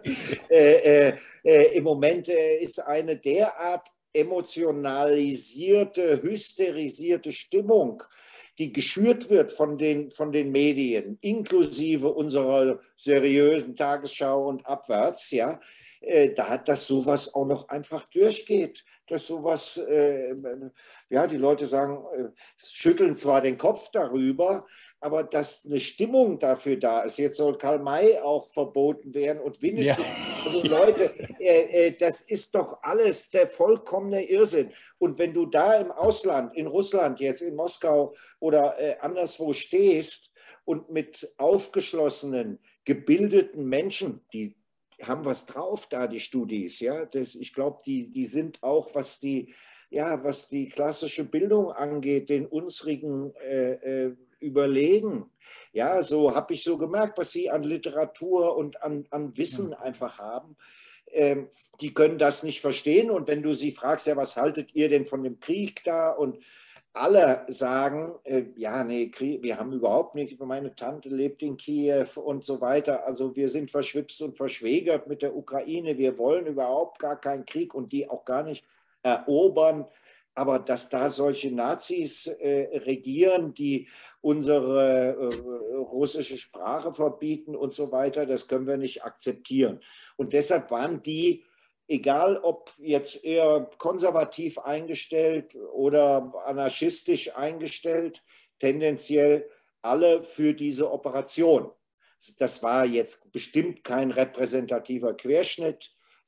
Im Moment ist eine derart emotionalisierte, hysterisierte Stimmung, die geschürt wird von den Medien, inklusive unserer seriösen Tagesschau und abwärts, dass sowas auch noch einfach durchgeht. Dass sowas, die Leute sagen, schütteln zwar den Kopf darüber, aber dass eine Stimmung dafür da ist. Jetzt soll Karl May auch verboten werden und Winnetou. Ja. Also Leute, das ist doch alles der vollkommene Irrsinn. Und wenn du da im Ausland, in Russland, jetzt in Moskau oder anderswo stehst und mit aufgeschlossenen, gebildeten Menschen, die haben was drauf da, die Studis, ich glaube, die sind auch, was die klassische Bildung angeht, den unsrigen überlegen. Ja, so habe ich so gemerkt, was sie an Literatur und an Wissen einfach haben. Die können das nicht verstehen. Und wenn du sie fragst, was haltet ihr denn von dem Krieg da? Und alle sagen, wir haben überhaupt nichts. Meine Tante lebt in Kiew und so weiter. Also wir sind verschwipst und verschwägert mit der Ukraine. Wir wollen überhaupt gar keinen Krieg und die auch gar nicht erobern. Aber dass da solche Nazis regieren, die unsere russische Sprache verbieten und so weiter, das können wir nicht akzeptieren. Und deshalb waren die, egal ob jetzt eher konservativ eingestellt oder anarchistisch eingestellt, tendenziell alle für diese Operation. Das war jetzt bestimmt kein repräsentativer Querschnitt,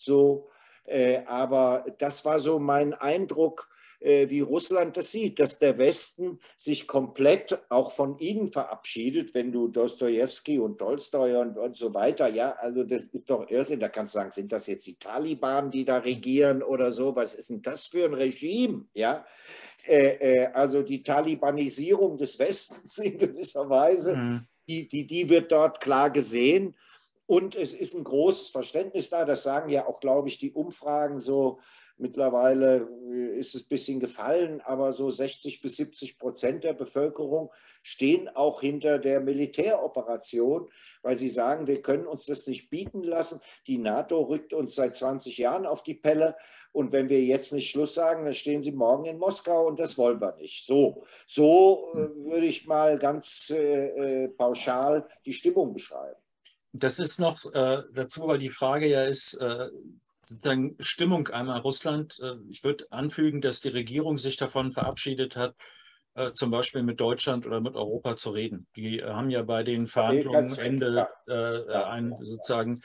aber das war so mein Eindruck, wie Russland das sieht, dass der Westen sich komplett auch von ihnen verabschiedet, wenn du Dostojewski und Tolstoi und so weiter, also das ist doch Irrsinn, da kannst du sagen, sind das jetzt die Taliban, die da regieren oder so, was ist denn das für ein Regime, also die Talibanisierung des Westens in gewisser Weise, die wird dort klar gesehen und es ist ein großes Verständnis da, das sagen ja auch, glaube ich, die Umfragen so. Mittlerweile ist es ein bisschen gefallen, aber so 60-70% der Bevölkerung stehen auch hinter der Militäroperation, weil sie sagen, wir können uns das nicht bieten lassen. Die NATO rückt uns seit 20 Jahren auf die Pelle und wenn wir jetzt nicht Schluss sagen, dann stehen sie morgen in Moskau und das wollen wir nicht. So würde ich mal ganz pauschal die Stimmung beschreiben. Das ist noch dazu, weil die Frage ja ist, sozusagen Stimmung einmal Russland. Ich würde anfügen, dass die Regierung sich davon verabschiedet hat, zum Beispiel mit Deutschland oder mit Europa zu reden. Die haben ja bei den Verhandlungen sozusagen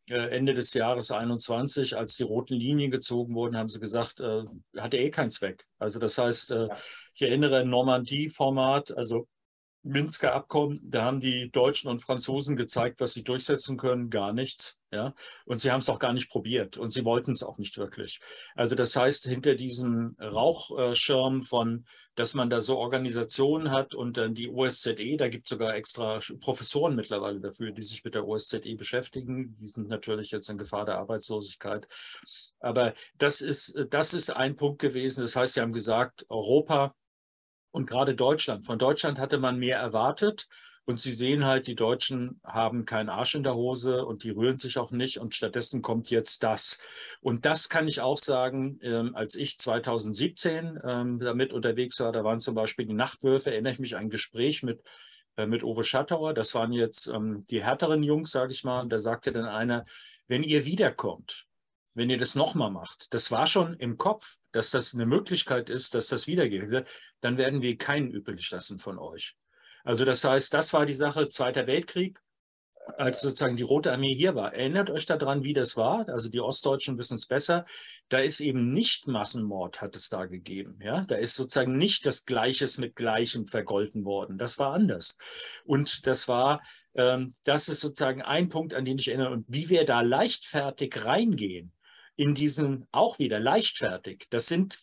Ende des Jahres 21, als die roten Linien gezogen wurden, haben sie gesagt, hatte eh keinen Zweck. Also das heißt, ich erinnere an Normandie-Format, also Minsker Abkommen, da haben die Deutschen und Franzosen gezeigt, was sie durchsetzen können, gar nichts. Ja? Und sie haben es auch gar nicht probiert und sie wollten es auch nicht wirklich. Also das heißt, hinter diesem Rauchschirm von, dass man da so Organisationen hat und dann die OSZE, da gibt es sogar extra Professoren mittlerweile dafür, die sich mit der OSZE beschäftigen. Die sind natürlich jetzt in Gefahr der Arbeitslosigkeit. Aber das ist ein Punkt gewesen. Das heißt, sie haben gesagt, Europa und gerade Deutschland. Von Deutschland hatte man mehr erwartet. Und Sie sehen halt, die Deutschen haben keinen Arsch in der Hose und die rühren sich auch nicht. Und stattdessen kommt jetzt das. Und das kann ich auch sagen, als ich 2017 damit unterwegs war, da waren zum Beispiel die Nachtwürfe, erinnere ich mich an ein Gespräch mit Uwe Schattauer. Das waren jetzt die härteren Jungs, sage ich mal. Und da sagte dann einer, wenn ihr wiederkommt, wenn ihr das nochmal macht, das war schon im Kopf, dass das eine Möglichkeit ist, dass das wieder geht, dann werden wir keinen übrig lassen von euch. Also das heißt, das war die Sache, Zweiter Weltkrieg, als sozusagen die Rote Armee hier war. Erinnert euch daran, wie das war? Also die Ostdeutschen wissen es besser. Da ist eben nicht Massenmord, hat es da gegeben. Ja? Da ist sozusagen nicht das Gleiches mit Gleichem vergolten worden. Das war anders. Und das ist sozusagen ein Punkt, an den ich erinnere. Und wie wir da leichtfertig reingehen, in diesen auch wieder leichtfertig. Das sind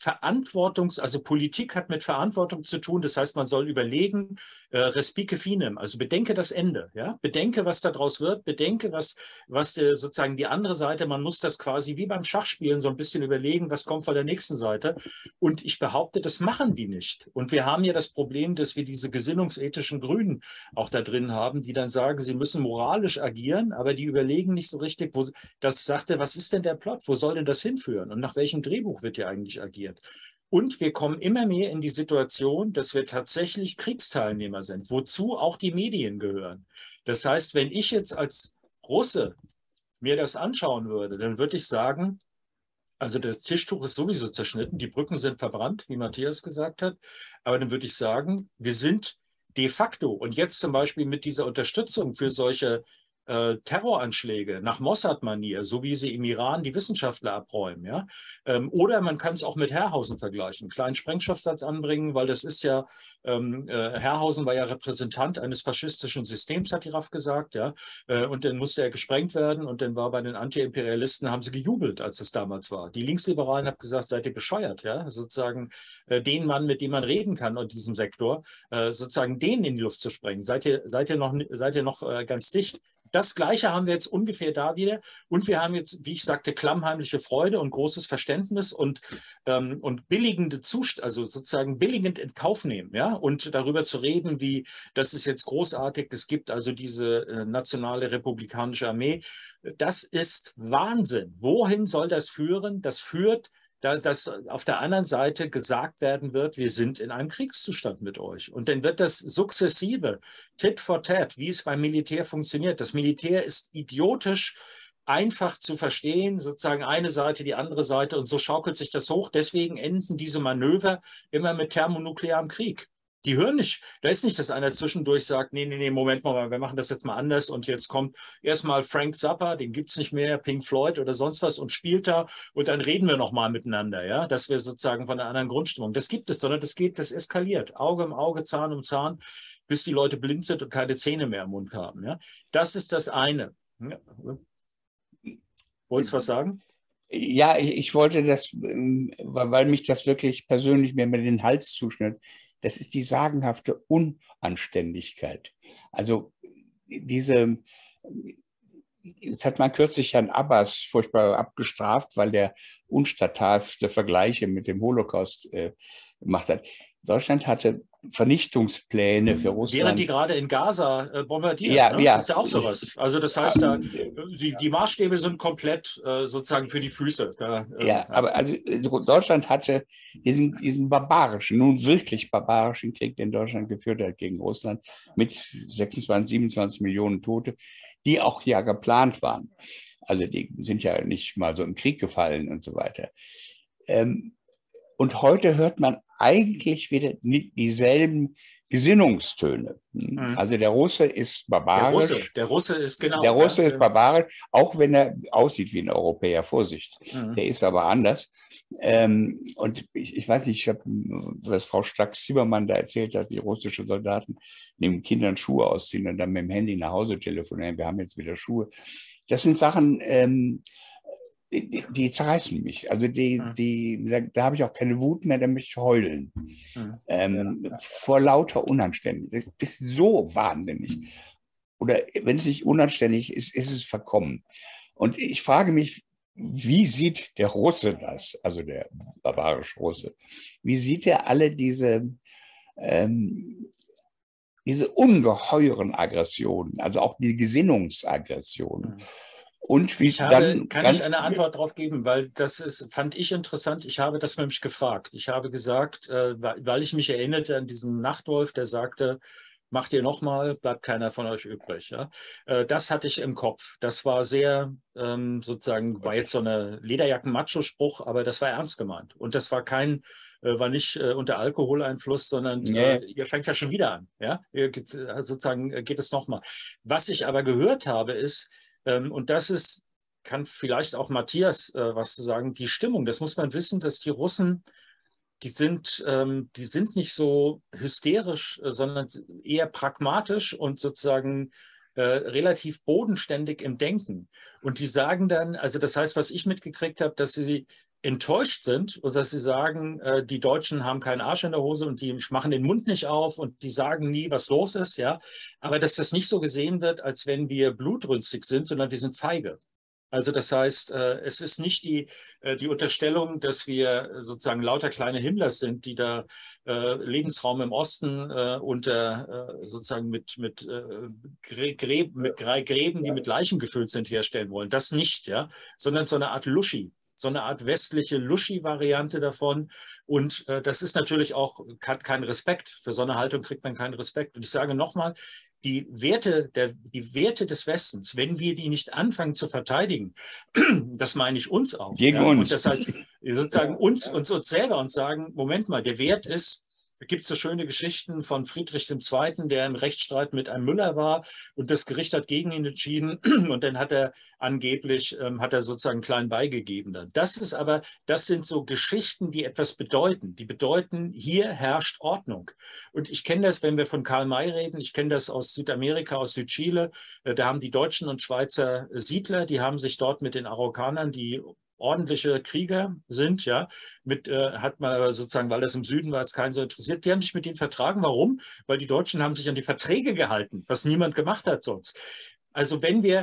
also Politik hat mit Verantwortung zu tun. Das heißt, man soll überlegen, respice finem, also bedenke das Ende. Ja? Bedenke, was daraus wird. Bedenke, was sozusagen die andere Seite, man muss das quasi wie beim Schachspielen so ein bisschen überlegen, was kommt von der nächsten Seite. Und ich behaupte, das machen die nicht. Und wir haben ja das Problem, dass wir diese gesinnungsethischen Grünen auch da drin haben, die dann sagen, sie müssen moralisch agieren, aber die überlegen nicht so richtig, das sagte, was ist denn der Plot? Wo soll denn das hinführen? Und nach welchem Drehbuch wird hier eigentlich agiert? Und wir kommen immer mehr in die Situation, dass wir tatsächlich Kriegsteilnehmer sind, wozu auch die Medien gehören. Das heißt, wenn ich jetzt als Russe mir das anschauen würde, dann würde ich sagen, also das Tischtuch ist sowieso zerschnitten, die Brücken sind verbrannt, wie Matthias gesagt hat, aber dann würde ich sagen, wir sind de facto und jetzt zum Beispiel mit dieser Unterstützung für solche Terroranschläge nach Mossad-Manier, so wie sie im Iran die Wissenschaftler abräumen. Ja? Oder man kann es auch mit Herrhausen vergleichen. Kleinen Sprengstoffsatz anbringen, weil das ist ja, Herrhausen war ja Repräsentant eines faschistischen Systems, hat die RAF gesagt. Ja? Und dann musste er gesprengt werden und dann war bei den Antiimperialisten, haben sie gejubelt, als es damals war. Die Linksliberalen haben gesagt, seid ihr bescheuert? Ja? Sozusagen den Mann, mit dem man reden kann in diesem Sektor, sozusagen den in die Luft zu sprengen. Seid ihr noch ganz dicht? Das Gleiche haben wir jetzt ungefähr da wieder. Und wir haben jetzt, wie ich sagte, klammheimliche Freude und großes Verständnis und billigende also sozusagen billigend in Kauf nehmen. Ja? Und darüber zu reden, wie das ist jetzt großartig, es gibt also diese nationale republikanische Armee. Das ist Wahnsinn. Wohin soll das führen? Das führt, dass auf der anderen Seite gesagt werden wird, wir sind in einem Kriegszustand mit euch. Und dann wird das sukzessive, Tit for Tat, wie es beim Militär funktioniert. Das Militär ist idiotisch einfach zu verstehen, sozusagen eine Seite, die andere Seite und so schaukelt sich das hoch. Deswegen enden diese Manöver immer mit thermonuklearem Krieg. Die hören nicht. Da ist nicht, dass einer zwischendurch sagt, nee, Moment mal, wir machen das jetzt mal anders und jetzt kommt erstmal Frank Zappa, den gibt es nicht mehr, Pink Floyd oder sonst was und spielt da und dann reden wir nochmal miteinander, ja, dass wir sozusagen von einer anderen Grundstimmung. Das gibt es, sondern das eskaliert. Auge um Auge, Zahn um Zahn, bis die Leute blind sind und keine Zähne mehr im Mund haben. Ja. Das ist das eine. Ja. Wolltest du was sagen? Ja, ich wollte das, weil mich das wirklich persönlich mir mit den Hals zuschnitt. Das ist die sagenhafte Unanständigkeit. Also jetzt hat man kürzlich Herrn Abbas furchtbar abgestraft, weil der unstatthafte Vergleiche mit dem Holocaust gemacht hat. Deutschland hatte Vernichtungspläne für Russland. Während die gerade in Gaza bombardieren, ja, ne? Ja. Das ist ja auch sowas. Also das heißt, die Maßstäbe sind komplett sozusagen für die Füße. Aber also Deutschland hatte diesen barbarischen, nun wirklich barbarischen Krieg, den Deutschland geführt hat gegen Russland, mit 26, 27 Millionen Tote, die auch ja geplant waren. Also die sind ja nicht mal so im Krieg gefallen und so weiter. Und heute hört man eigentlich wieder dieselben Gesinnungstöne. Also der Russe ist barbarisch. Der Russe ist genau. Der Russe ist barbarisch, auch wenn er aussieht wie ein Europäer. Vorsicht. Der ist aber anders. Und ich weiß nicht, was Frau Strack-Zimmermann da erzählt hat, wie russische Soldaten neben Kindern Schuhe ausziehen und dann mit dem Handy nach Hause telefonieren. Wir haben jetzt wieder Schuhe. Das sind Sachen, die zerreißen mich. Also da habe ich auch keine Wut mehr, da möchte ich heulen. Vor lauter Unanständigkeit. Das ist so wahnsinnig. Oder wenn es nicht unanständig ist, ist es verkommen. Und ich frage mich, wie sieht der Russe das, also der barbarische Russe, wie sieht er alle diese ungeheuren Aggressionen, also auch die Gesinnungsaggressionen? Und wie kann ich eine Antwort darauf geben, weil fand ich interessant. Ich habe das nämlich gefragt. Ich habe gesagt, weil ich mich erinnerte an diesen Nachtwolf, der sagte, macht ihr nochmal, bleibt keiner von euch übrig. Ja? Das hatte ich im Kopf. Das war sehr, sozusagen, war jetzt so eine Lederjacken-Macho-Spruch, aber das war ernst gemeint. Und das war war nicht unter Alkoholeinfluss, sondern ihr fängt ja schon wieder an. Ja? Sozusagen geht es nochmal. Was ich aber gehört habe, ist, und kann vielleicht auch Matthias was zu sagen, die Stimmung, das muss man wissen, dass die Russen, die sind nicht so hysterisch, sondern eher pragmatisch und sozusagen relativ bodenständig im Denken. Und die sagen dann, also das heißt, was ich mitgekriegt habe, dass sie enttäuscht sind und dass sie sagen, die Deutschen haben keinen Arsch in der Hose und die machen den Mund nicht auf und die sagen nie, was los ist, ja. Aber dass das nicht so gesehen wird, als wenn wir blutrünstig sind, sondern wir sind feige. Also das heißt, es ist nicht die Unterstellung, dass wir sozusagen lauter kleine Himmlers sind, die da Lebensraum im Osten sozusagen mit Gräben, die mit Leichen gefüllt sind, herstellen wollen. Das nicht, ja, sondern so eine Art Luschi. So eine Art westliche Luschi-Variante davon. Und das ist natürlich auch, hat keinen Respekt. Für so eine Haltung kriegt man keinen Respekt. Und ich sage nochmal, die Werte des Westens, wenn wir die nicht anfangen zu verteidigen, das meine ich uns auch. Gegen uns. Und das halt sozusagen uns selber und sagen, Moment mal, der Wert ist, da gibt es so schöne Geschichten von Friedrich II., der im Rechtsstreit mit einem Müller war und das Gericht hat gegen ihn entschieden und dann hat er angeblich, sozusagen klein beigegeben. Das sind so Geschichten, die etwas bedeuten. Die bedeuten, hier herrscht Ordnung. Und ich kenne das, wenn wir von Karl May reden, ich kenne das aus Südamerika, aus Südchile, da haben die Deutschen und Schweizer Siedler, die haben sich dort mit den Araukanern, die ordentliche Krieger sind, ja, hat man aber sozusagen, weil das im Süden war, jetzt keinen so interessiert, die haben sich mit denen vertragen. Warum? Weil die Deutschen haben sich an die Verträge gehalten, was niemand gemacht hat sonst. Also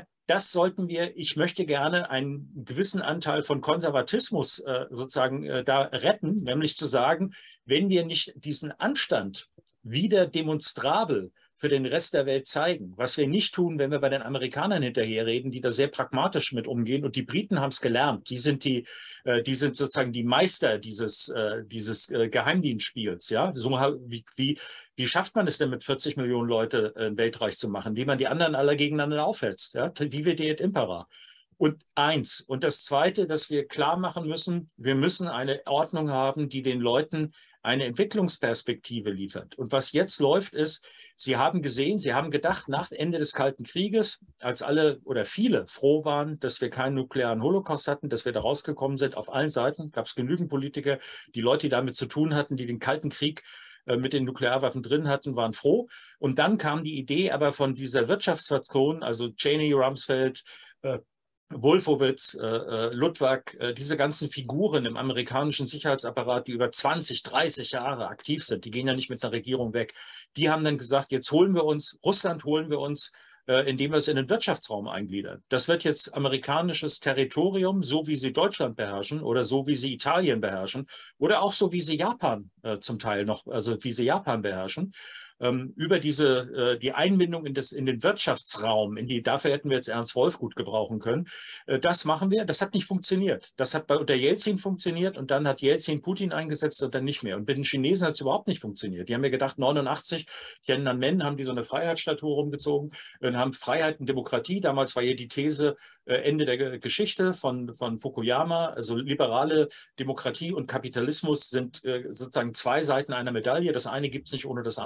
ich möchte gerne einen gewissen Anteil von Konservatismus sozusagen da retten, nämlich zu sagen, wenn wir nicht diesen Anstand wieder demonstrabel für den Rest der Welt zeigen. Was wir nicht tun, wenn wir bei den Amerikanern hinterherreden, die da sehr pragmatisch mit umgehen. Und die Briten haben es gelernt. Die sind sozusagen die Meister dieses Geheimdienstspiels. Ja? So, wie schafft man es denn mit 40 Millionen Leute ein Weltreich zu machen, wie man die anderen alle gegeneinander aufhetzt? Ja? Divide et impera. Und das Zweite, dass wir klar machen müssen, wir müssen eine Ordnung haben, die den Leuten eine Entwicklungsperspektive liefert. Und was jetzt läuft, ist, Sie haben gedacht, nach Ende des Kalten Krieges, als alle oder viele froh waren, dass wir keinen nuklearen Holocaust hatten, dass wir da rausgekommen sind, auf allen Seiten gab es genügend Politiker, die Leute, die damit zu tun hatten, die den Kalten Krieg mit den Nuklearwaffen drin hatten, waren froh. Und dann kam die Idee aber von dieser Wirtschaftsfraktion, also Cheney, Rumsfeld, Wolfowitz, Luttwak, diese ganzen Figuren im amerikanischen Sicherheitsapparat, die über 20, 30 Jahre aktiv sind, die gehen ja nicht mit einer Regierung weg, die haben dann gesagt, jetzt Russland holen wir uns, indem wir es in den Wirtschaftsraum eingliedern. Das wird jetzt amerikanisches Territorium, so wie sie Deutschland beherrschen oder so wie sie Italien beherrschen oder auch so wie sie Japan zum Teil noch, also wie sie Japan beherrschen. Über die Einbindung in den Wirtschaftsraum, dafür hätten wir jetzt Ernst Wolf gut gebrauchen können. Das machen wir. Das hat nicht funktioniert. Das hat unter Jelzin funktioniert und dann hat Jelzin Putin eingesetzt und dann nicht mehr. Und mit den Chinesen hat es überhaupt nicht funktioniert. Die haben ja gedacht, 89, Tiananmen haben die so eine Freiheitsstatue rumgezogen und haben Freiheit und Demokratie. Damals war hier die These, Ende der Geschichte von Fukuyama, also liberale Demokratie und Kapitalismus sind sozusagen zwei Seiten einer Medaille. Das eine gibt es nicht ohne das andere.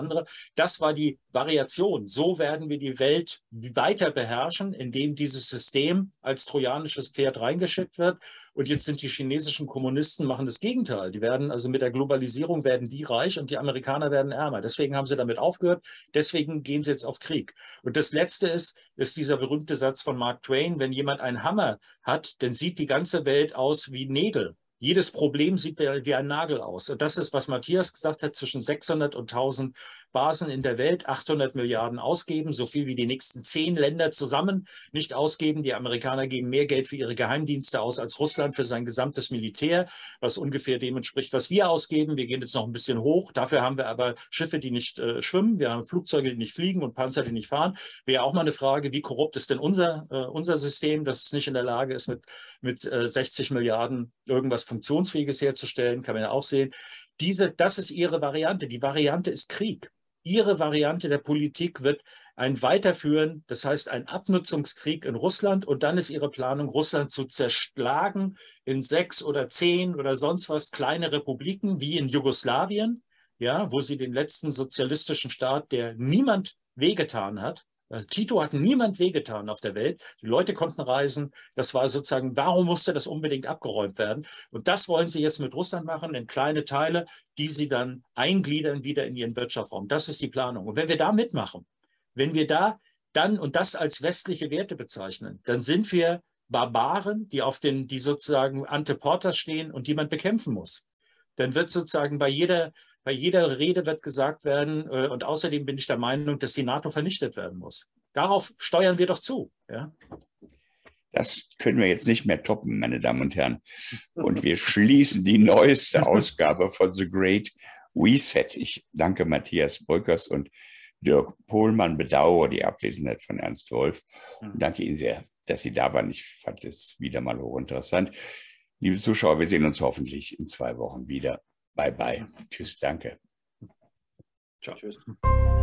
das war die Variation. So werden wir die Welt weiter beherrschen, indem dieses System als trojanisches Pferd reingeschickt wird. Und jetzt sind die chinesischen Kommunisten, machen das Gegenteil. Die werden also mit der Globalisierung werden die reich und die Amerikaner werden ärmer. Deswegen haben sie damit aufgehört. Deswegen gehen sie jetzt auf Krieg. Und das Letzte ist dieser berühmte Satz von Mark Twain: Wenn jemand einen Hammer hat, dann sieht die ganze Welt aus wie Nägel. Jedes Problem sieht wie ein Nagel aus. Und das ist, was Matthias gesagt hat, zwischen 600 und 1000 Basen in der Welt, 800 Milliarden ausgeben, so viel wie die nächsten 10 Länder zusammen nicht ausgeben. Die Amerikaner geben mehr Geld für ihre Geheimdienste aus als Russland für sein gesamtes Militär, was ungefähr dem entspricht, was wir ausgeben. Wir gehen jetzt noch ein bisschen hoch. Dafür haben wir aber Schiffe, die nicht schwimmen. Wir haben Flugzeuge, die nicht fliegen und Panzer, die nicht fahren. Wäre auch mal eine Frage, wie korrupt ist denn unser System, das nicht in der Lage ist, mit 60 Milliarden irgendwas Funktionsfähiges herzustellen, kann man ja auch sehen. Das ist ihre Variante. Die Variante ist Krieg. Ihre Variante der Politik wird ein Weiterführen, das heißt ein Abnutzungskrieg in Russland, und dann ist ihre Planung, Russland zu zerschlagen in 6 oder 10 oder sonst was kleine Republiken wie in Jugoslawien, ja, wo sie den letzten sozialistischen Staat, der niemand wehgetan hat. Tito hat niemand wehgetan auf der Welt. Die Leute konnten reisen. Das war sozusagen, warum musste das unbedingt abgeräumt werden? Und das wollen sie jetzt mit Russland machen, in kleine Teile, die sie dann eingliedern wieder in ihren Wirtschaftsraum. Das ist die Planung. Und wenn wir da mitmachen, wenn wir da dann und das als westliche Werte bezeichnen, dann sind wir Barbaren, die sozusagen ante portas stehen und die man bekämpfen muss. Dann wird sozusagen bei jeder Rede wird gesagt werden, und außerdem bin ich der Meinung, dass die NATO vernichtet werden muss. Darauf steuern wir doch zu. Ja? Das können wir jetzt nicht mehr toppen, meine Damen und Herren. Und wir schließen die neueste Ausgabe von The Great Reset. Ich danke Matthias Bröckers und Dirk Pohlmann, bedauere die Abwesenheit von Ernst Wolf. Und danke Ihnen sehr, dass Sie da waren. Ich fand es wieder mal hochinteressant. Liebe Zuschauer, wir sehen uns hoffentlich in 2 Wochen wieder. Bye, bye. Tschüss, danke. Ciao. Tschüss.